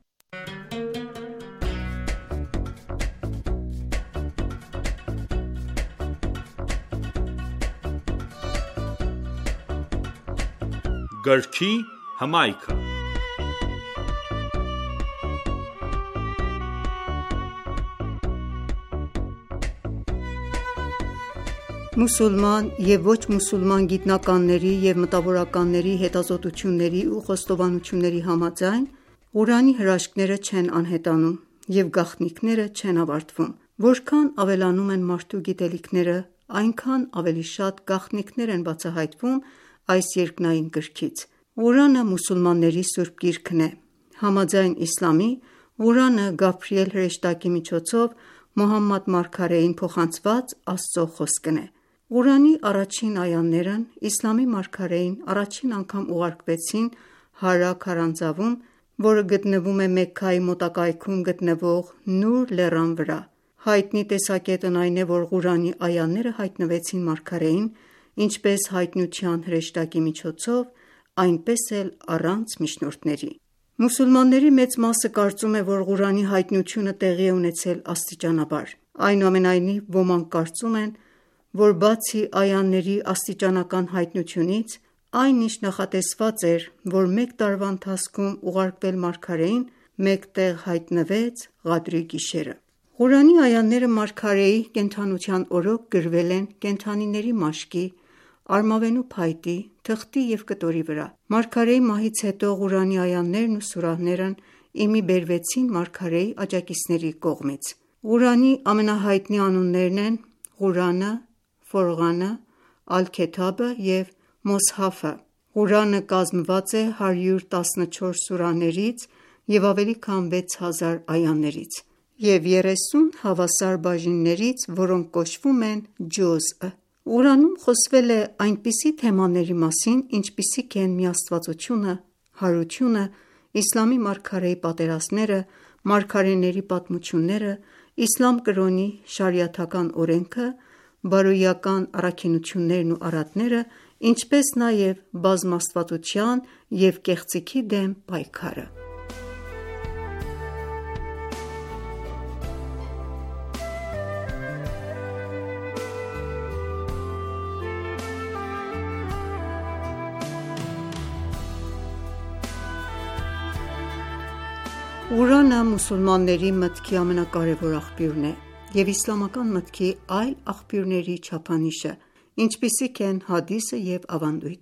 Գրքի հմայքը։ Մուսուլման և ոչ մուսուլման գիտնականների և մտավորականների հետազոտությունների ու խոստովանությունների համաձայն, Ղուրանի հրաշքները չեն անհետանում և գաղտնիքները չեն ավարտվում։ Որքան ավելանում են մարդու գիտելիքները, այնքան ավելի շատ գաղտնիքներ են բացահայտվում այս երկնային գրքից։ Ղուրանը մուսուլմանների սուրբ գիրքն է։ Համաձայն իսլամի, Ղուրանը Գաբրիել հրեշտակի միջոցով Մոհամմադ մարգարեին փոխանցված Աստծո խոսքն է։ Ղուրանի առաջին այաներն իսլամի մարգարեին առաջին անգամ ուղարկվեցին Հարա քարանձավում, որը գտնվում է Մեքքայի մոտակայքում գտնվող Նուր լեռան վրա։ Հայտնի տեսակետն այն է, որ Ղուրանի այաները հայտնվեցին մարգարեին ինչպես հայտնության հրեշտակի միջոցով, այնպես էլ առանց միջնորդների։ Մուսուլմանների մեծ մասը կարծում է, որ Ղուրանի հայտնությունը տեղի է ունեցել աստիճանաբար։ Այնուամենայնիվ, ոմանք կարծում են, որ բացի այաների աստիճանական հայտնությունից, այն ինչ նախատեսված էր, որ մեկ տարվա ընթացքում ուղարկվել մարգարեին, մեկտեղ հայտնվեց Ղադրի գիշերը։ Ղուրանի այաները մարգարեի կենդանության օրոք գրվել են կենդանիների մաշկի, արմավենու փայտի, թղթի և կտորի վրա։ Մարգարեի մահից հետո Ղուրանի այաներն ու սուրահներն իմի բերվեցին մարգարեի աջակիցների կողմից։ Ղուրանի ամենահայտնի անուններն են Ղուրանը, Ֆորղանը, Ալ-Քեթաբը և Մոսհաֆը։ Ղուրանը կազմված է հարյուր տասնչորս սուրահներից և ավելի քան վեց հազար այաներից և երեսուն հավասար բաժիններից, որոնք կոչվում են ջոզը։ Ղուրանում խոսվել է այնպիսի թեմաների մասին, ինչպիսիք են միաստվածությունը, հարությունը, իսլամի մարգարեի պատերազմները, մարգարեների պատմությունները, իսլամ կրոնի շարիաթական օրենքը, բարոյական առաքինություններն ու արատները, ինչպես նաև բազմաստվածության և կեղծիքի դեմ պայքարը։ Ղուրանը մուսուլմանների մտքի ամենակարևոր աղբյուրն է և իսլամական մտքի այլ աղբյուրների չափանիշը, ինչպիսիք են հադիսը և ավանդույթը։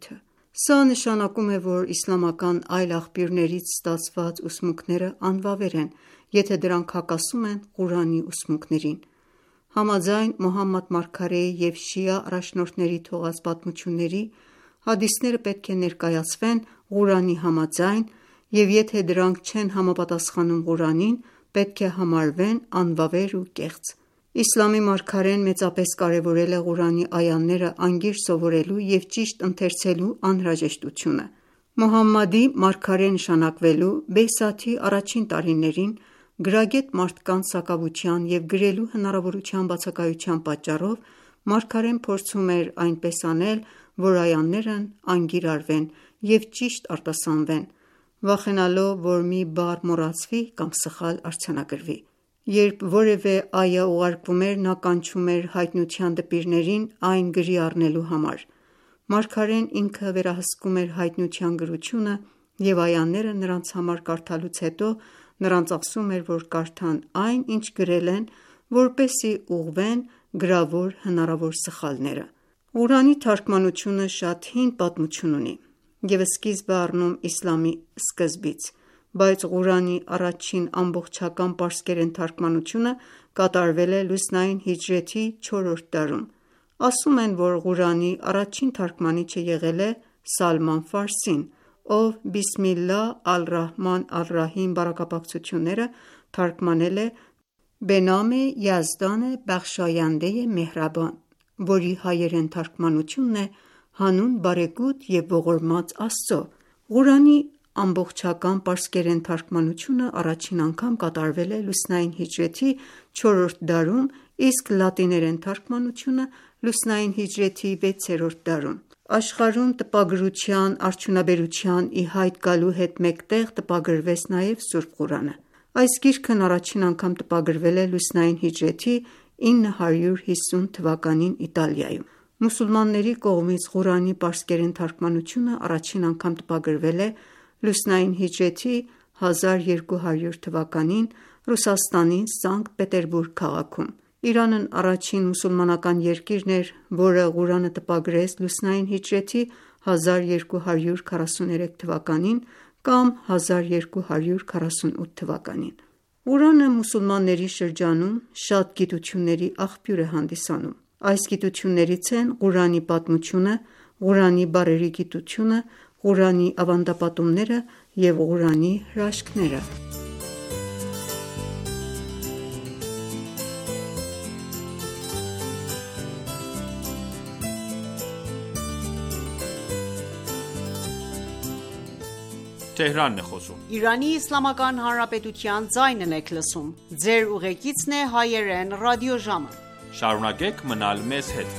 Սա նշանակում է, որ իսլամական այլ աղբյուրներից ստացված ուսմունքները անվավեր են, եթե դրանք հակասում են Ղուրանի ուսմունքներին։ Համաձայն Մոհամմադ մարգարեի և շիա առաջնորդների թողած պատմությունների, հադիսները պետք է ներկայացվեն Ղուրանի համաձայն, և եթե դրանք չեն համապատասխանում Ղուրանին, պետք է համարվեն անվավեր ու կեղծ։ Իսլամի մարգարեն մեծապես կարևորել է Ղուրանի այաները անգիր սովորելու և ճիշտ ընթերցելու անհրաժեշտությունը։ Մոհամմադի մարգարե նշանակվելու Բեյսաթի առաջին տարիներին գրագետ մարդկանց սակավության և գրելու հնարավորության բացակայության պատճառով, մարգարեն փորձում էր այնպես անել, որ այաներն անգիր արվեն և ճիշտ արտասանվեն, վախենալով, որ մի բառ մոռացվի կամ սխալ արձանագրվի։ Երբ որևէ այա ուղարկվում էր, նա կանչում էր հայտնության դպիրներին այն գրի առնելու համար։ Մարգարեն ինքը վերահսկում էր հայտնության գրությունը և այաները նրանց համար կարդալուց հետո նրանց ասում էր, որ կարդան այն, ինչ գրել են, որպեսզի ուղղվեն գրավոր հնարավոր սխալները։ Ղուրանի թարգմանությունը շատ հին պատմություն ունի և սկիզբ է առնում իսլամի սկզբից, բայց Ղուրանի առաջին ամբողջական պարսկերեն թարգմանությունը կատարվել է լուսնային հիջրեթի չորրորդ դարում։ Ասում են, որ Ղուրանի առաջին թարգմանիչը եղել է Սալման Ֆարսին, ով «Բիսմիլլահ ալ-Ռահման ալ-Ռահիմ» բառակապակցությունները թարգմանել է «Բենամ Յազդան բախշայանդե մեհրաբան», որի հայերեն թարգմանությունն է «Հանուն բարեգութ և ողորմած Աստծո»։ Ղուրանի ամբողջական պարսկերեն թարգմանությունը առաջին անգամ կատարվել է լուսնային հիջրեթի չորրորդ դարում, իսկ լատիներեն թարգմանությունը լուսնային հիջրեթի վեցերորդ դարում։ Աշխարհում տպագրության արդյունաբերության ի հայտ գալու հետ մեկտեղ տպագրվեց նաև Սուրբ Ղուրանը։ Այս գիրքն առաջին անգամ տպագրվել է լուսնային հիջրեթի ինը հարյուր հիսուն թվականին Իտալիայում։ Մուսուլմանների կողմից Ղուրանի պարսկերեն թարգմանությունը առաջին անգամ տպագրվել է լուսնային հիջրեթի հազար երկու հարյուր թվականին Ռուսաստանի Սանկտ Պետերբուրգ քաղաքում։ Իրանն առաջին մուսուլմանական երկիրն էր, որը Ղուրանը տպագրեց լուսնային հիջրեթի հազար երկու հարյուր քառասուներեք թվականին կամ հազար երկու հարյուր քառասունութ թվականին։ Ղուրանը մուսուլմանների շրջանում շատ գիտությունների աղբյուր է հանդիսանում։ Այս գիտություններից են Ղուրանի պատմությունը, Ղուրանի բառերի գիտությունը, Ղուրանի ավանդապատումները և Ղուրանի հրաշքները։ Շարունակեք մնալ մեզ հետ։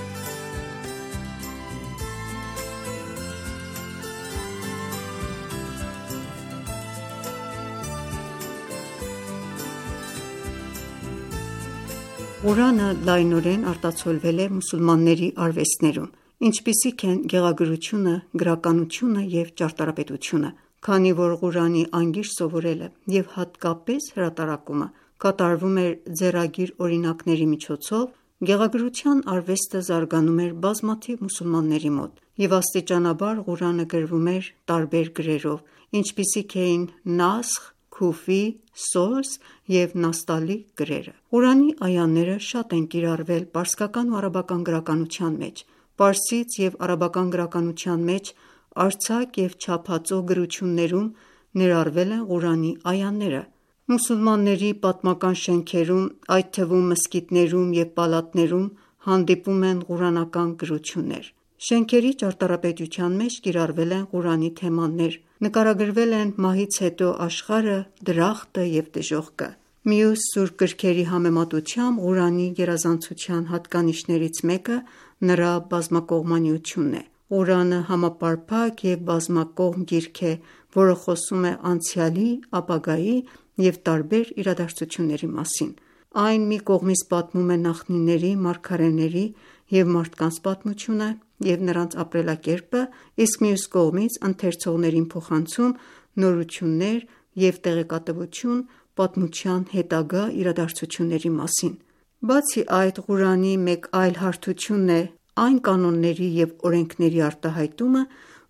Ղուրանը լայնորեն արտացոլվել է մուսուլմանների արվեստներում, ինչպիսիք են գեղագրությունը, գրականությունը և ճարտարապետությունը։ Քանի որ Ղուրանի անգիր սովորելը և հատկապես հրատարակումը կատարվում էր ձեռագիր օրինակների միջոցով, գեղագրության արվեստը զարգանում էր բազմաթիվ մուսուլմանների մոտ, և աստիճանաբար Ղուրանը գրվում էր տարբեր գրերով, ինչպիսիք էին Նասխ, Քուֆի, Սորս և Նաստալիկ գրերը։ Ղուրանի այաները շատ են կիրառվել պարսկական ու արաբական գրականության մեջ։ Պարսից և արաբական գրականության մեջ արձակ և չափածո գրություններում ներառվել են Ղուրանի այաները։ Մուսուլմանների պատմական շենքերում, այդ թվում մզկիթներում և պալատներում հանդիպում են ղուրանական գրություններ։ Շենքերի ճարտարապետության մեջ կիրառվել են Ղուրանի թեմաներ, նկարագրվել են մահից հետո աշխարհը, դրախտը և դժոխքը։ Մյուս սուրբ գրքերի համեմատությամբ Ղուրանի գերազանցության հատկանիշներից մեկը նրա բազմակողմանիությունն է։ Ղուրանը համապարփակ և բազմակողմ գիրք է, որը խոսում է անցյալի, ապագայի և տարբեր իրադարձությունների մասին։ Այն մի կողմից պատմում է նախնիների, մարգարեների և մարդկանց պատմությունը և նրանց ապրելակերպը, իսկ մյուս կողմից ընթերցողներին փոխանցում նորություններ և տեղեկատվություն պատմության հետագա իրադարձությունների մասին։ Բացի այդ, Ղուրանի մեկ այլ հարթությունն է այն կանոնների և օրենքների արտահայտումը,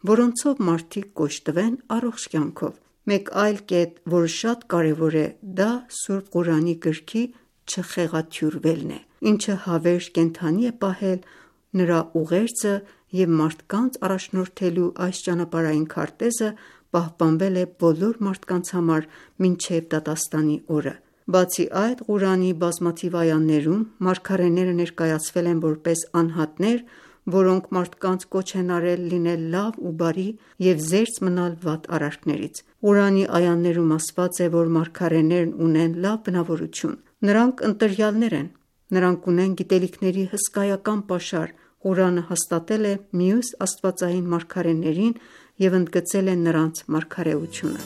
որոնցով մարդիկ կոչ տվեն առողջ կյանքով։ Մեկ այլ կետ, որը շատ կարևոր է, դա Սուրբ Ղուրանի գրքի չխեղաթյուրվելն է, ինչը հավերժ կենդանի է պահել նրա ուղերձը և մարդկանց առաջնորդելու այս ճանապարհային քարտեզը պահպանվել է բոլոր մարդկանց համար մինչև դատաստանի օրը։ Բացի այդ, Ղուրանի բազմաթիվ այաներում մարգարեները ներկայացվել են որպես անհատներ, որոնք մարդկանց կոչ են արել լինել լավ ու բարի և զերծ մնալ վատ արարքներից։ Ղուրանի այաներում ասված է, որ մարգարեներն ունեն լավ բնավորություն, նրանք ընտրյալներ են, նրանք ունեն գիտելիքների հսկայական պաշար։ Ղուրանը հաստատել է մյուս աստվածային մարգարեներին և ընդգծել է նրանց մարգարեությունը։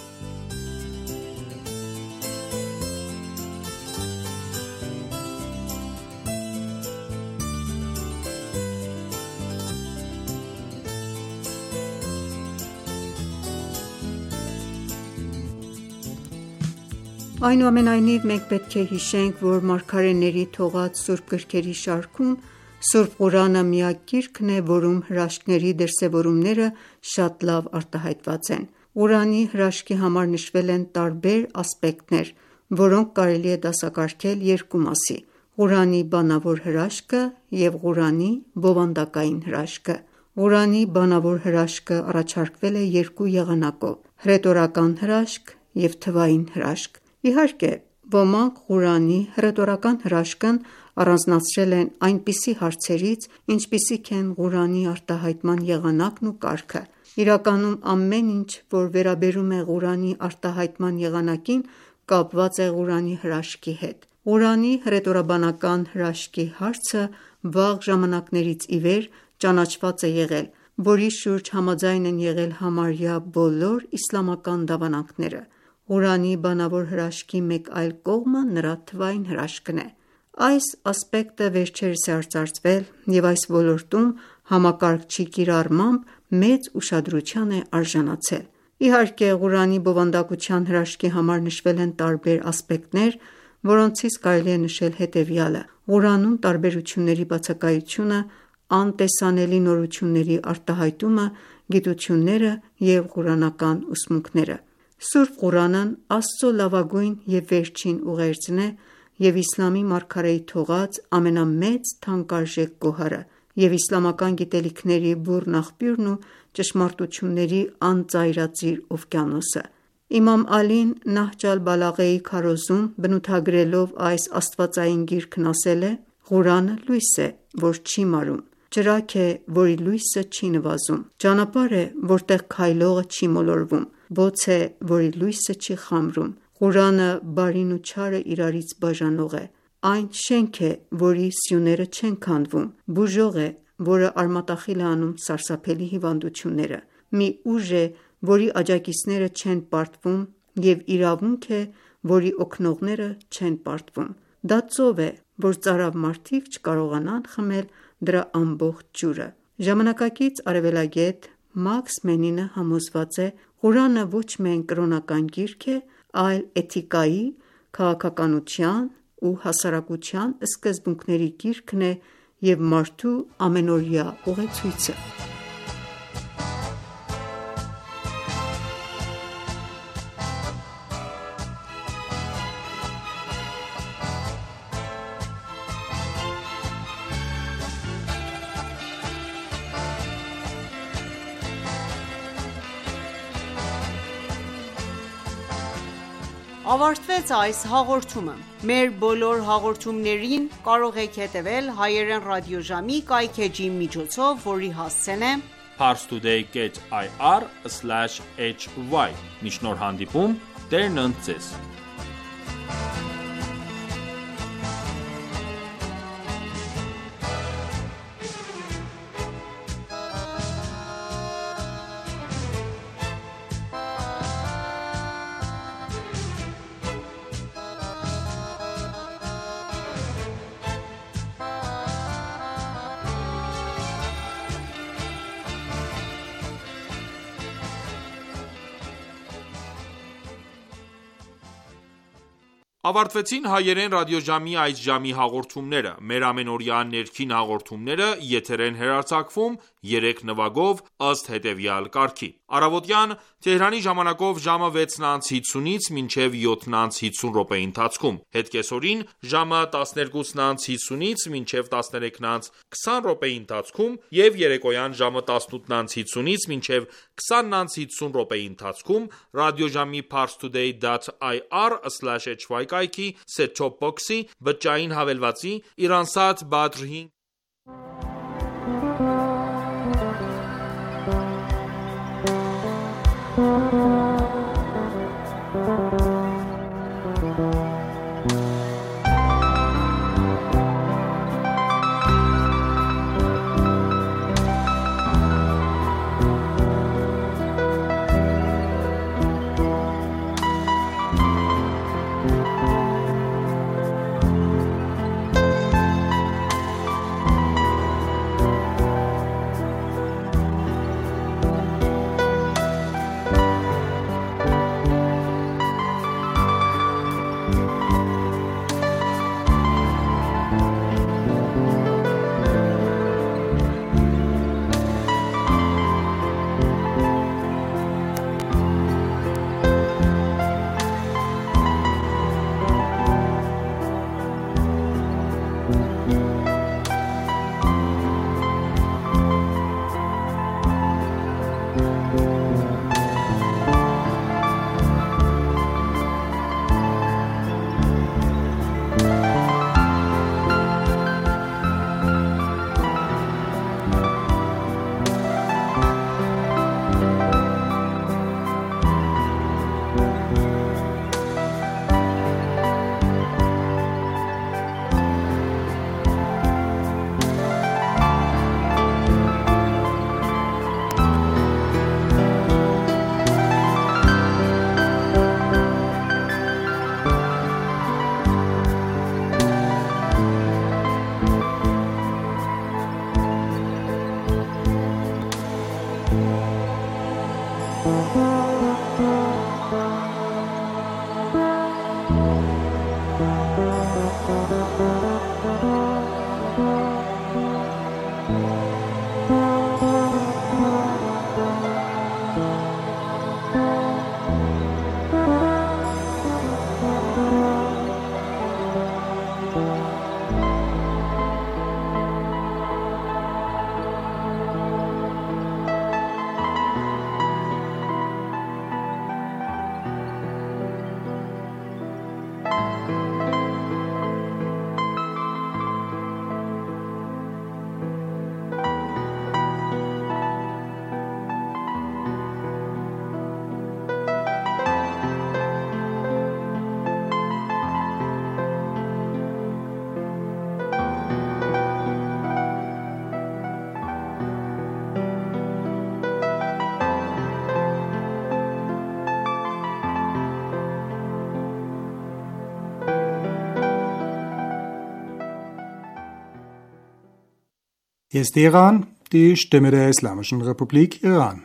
Այնուամենայնիվ, մենք պետք է հիշենք, որ մարգարեների թողած սուրբ գրքերի շարքում Սուրբ Ղուրանը միակ գիրքն է, որում հրաշքների դրսևորումները շատ լավ արտահայտված են։ Ղուրանի հրաշքի համար նշվել են տարբեր ասպեկտներ, որոնք կարելի է դասակարգել երկու մասի՝ Ղուրանի բանավոր հրաշքը և Ղուրանի բովանդակային հրաշքը։ Ղուրանի բանավոր հրաշքը առաջարկվել է երկու եղանակով՝ հռետորական հրաշք և թվային հրաշք։ Իհարկե, ոմանք Ղուրանի հռետորական հրաշքն առանձնացրել են այնպիսի հարցերից, ինչպիսիք են Ղուրանի արտահայտման եղանակն ու կարգը։ Իրականում ամեն ինչ, որ վերաբերում է Ղուրանի արտահայտման եղանակին, կապված է Ղուրանի հրաշքի հետ։ Ղուրանի հռետորաբանական հրաշքի հարցը վաղ ժամանակներից ի վեր ճանաչված է եղել, որի շուրջ համաձայն են եղել համարյա բոլոր իսլամական դավանանքները։ Ղուրանի բանավոր հրաշքի մեկ այլ կողմը նրա թվային հրաշքն է։ Այս ասպեկտը վերջերս է արծարծվել և այս ոլորտում համակարգչի կիրառմամբ մեծ ուշադրության է արժանացել։ Իհարկե, Ղուրանի բովանդակության հրաշքի համար նշվել են տարբեր ասպեկտներ, որոնցից կարելի է նշել հետևյալը. Ղուրանում տարբերությունների բացակայությունը, անտեսանելի նորությունների արտահայտումը, գիտությունները և ղուրանական ուսմունքները։ Սուրբ Ղուրանն Աստծո լավագույն և վերջին ուղերձն է և իսլամի մարգարեի թողած ամենամեծ թանկարժեք գոհարը և իսլամական գիտելիքների բուռն աղբյուրն ու ճշմարտությունների անծայրածիր օվկիանոսը։ Իմամ Ալին Նահջ ալ-Բալաղեի քարոզում բնութագրելով այս աստվածային գիրքն ասել է. «Ղուրանը լույս է, որ չի մարում, ճրագ է, որի լույսը չի նվազում, ճանապարհ է, որտեղ քայլողը չի մոլորվում, բոց է, որի լույսը չի խամրում։ Ղուրանը բարին ու չարը իրարից բաժանող է, այն շենք է, որի սյուները չեն քանդվում, բուժող է, որը արմատախիլ է անում սարսափելի հիվանդությունները, մի ուժ է, որի աջակիցները չեն պարտվում և իրավունք է, որի օգնողները չեն պարտվում։ Դա ծով է, որ ծարավ մարդիկ չկարողանան խմել դրա ամբողջ ջուրը»։ Ժամանակակից արևելագետ Մաքս Մենինը համոզված է. «Ղուրանը ոչ միայն կրոնական գիրք է, այլ էթիկայի, քաղաքականության ու հասարակության սկզբունքների գիրքն է և մարդու ամենօրյա ուղեցույցը»։ Ավարտվեց այս հաղորդումը։ Մեր բոլոր հաղորդումներին կարող եք հետևել հայերեն ռադիոժամի կայքէջի միջոցով, որի հասցեն է parstoday dot i r slash h y։ Մինչ նոր հանդիպում, Տերն ընդ ձեզ։ Ավարտվեցին հայերեն ռադիոժամի այս ժամի հաղորդումները։ Մեր ամենօրյա ներքին հաղորդումները եթեր են հեռարձակվում երեք նվագով ըստ հետևյալ կարգի. Առավոտյան Թեհրանի ժամանակով ժամը վեցն անց հիսունից մինչև յոթն անց հիսուն րոպեի ընթացքում, հետ կեսօրին ժամը տասներկուսն անց հիսունից մինչև տասներեքն անց քսան րոպեի ընթացքում և երեկոյան ժամը տասնութն անց հիսունից մինչև քսանն անց հիսուն րոպեի ընթացքում ռադիոժամի parstoday dot i r slash h y կայքի set-top box-ի բջջային հավելվածի Iransat Badr հինգ Hier ist Iran, die Stimme der Islamischen Republik Iran.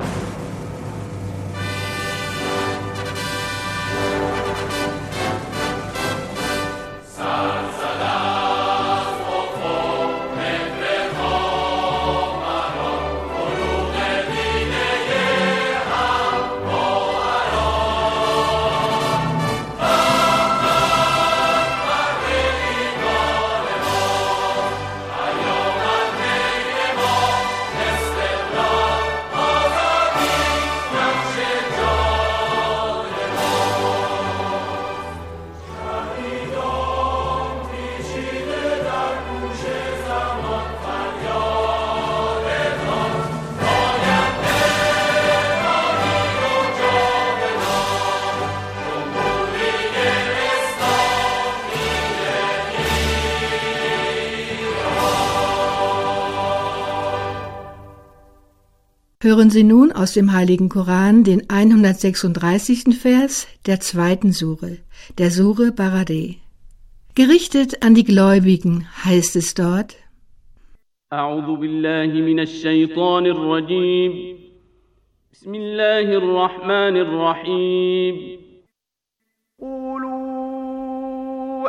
Hören Sie nun aus dem Heiligen Koran den hundertsechsunddreißigsten Vers der zweiten Sure, der Sure Baradeh. Gerichtet an die Gläubigen heißt es dort: أعوذ بالله من الشيطان الرجيم بسم الله الرحمن الرحيم قولوا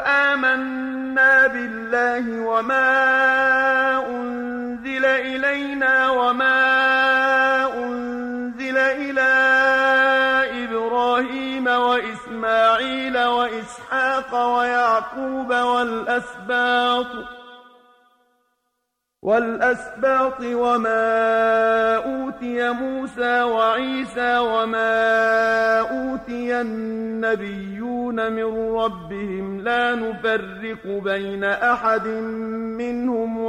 آمنا بالله وما أنزل إلينا وما أنزل إلى إبراهيم وإسماعيل وإسحاق ويعقوب والأسباط والأسباط وما أوتي موسى وعيسى وما أوتي النبيون من ربهم لا نفرق بين أحد منهم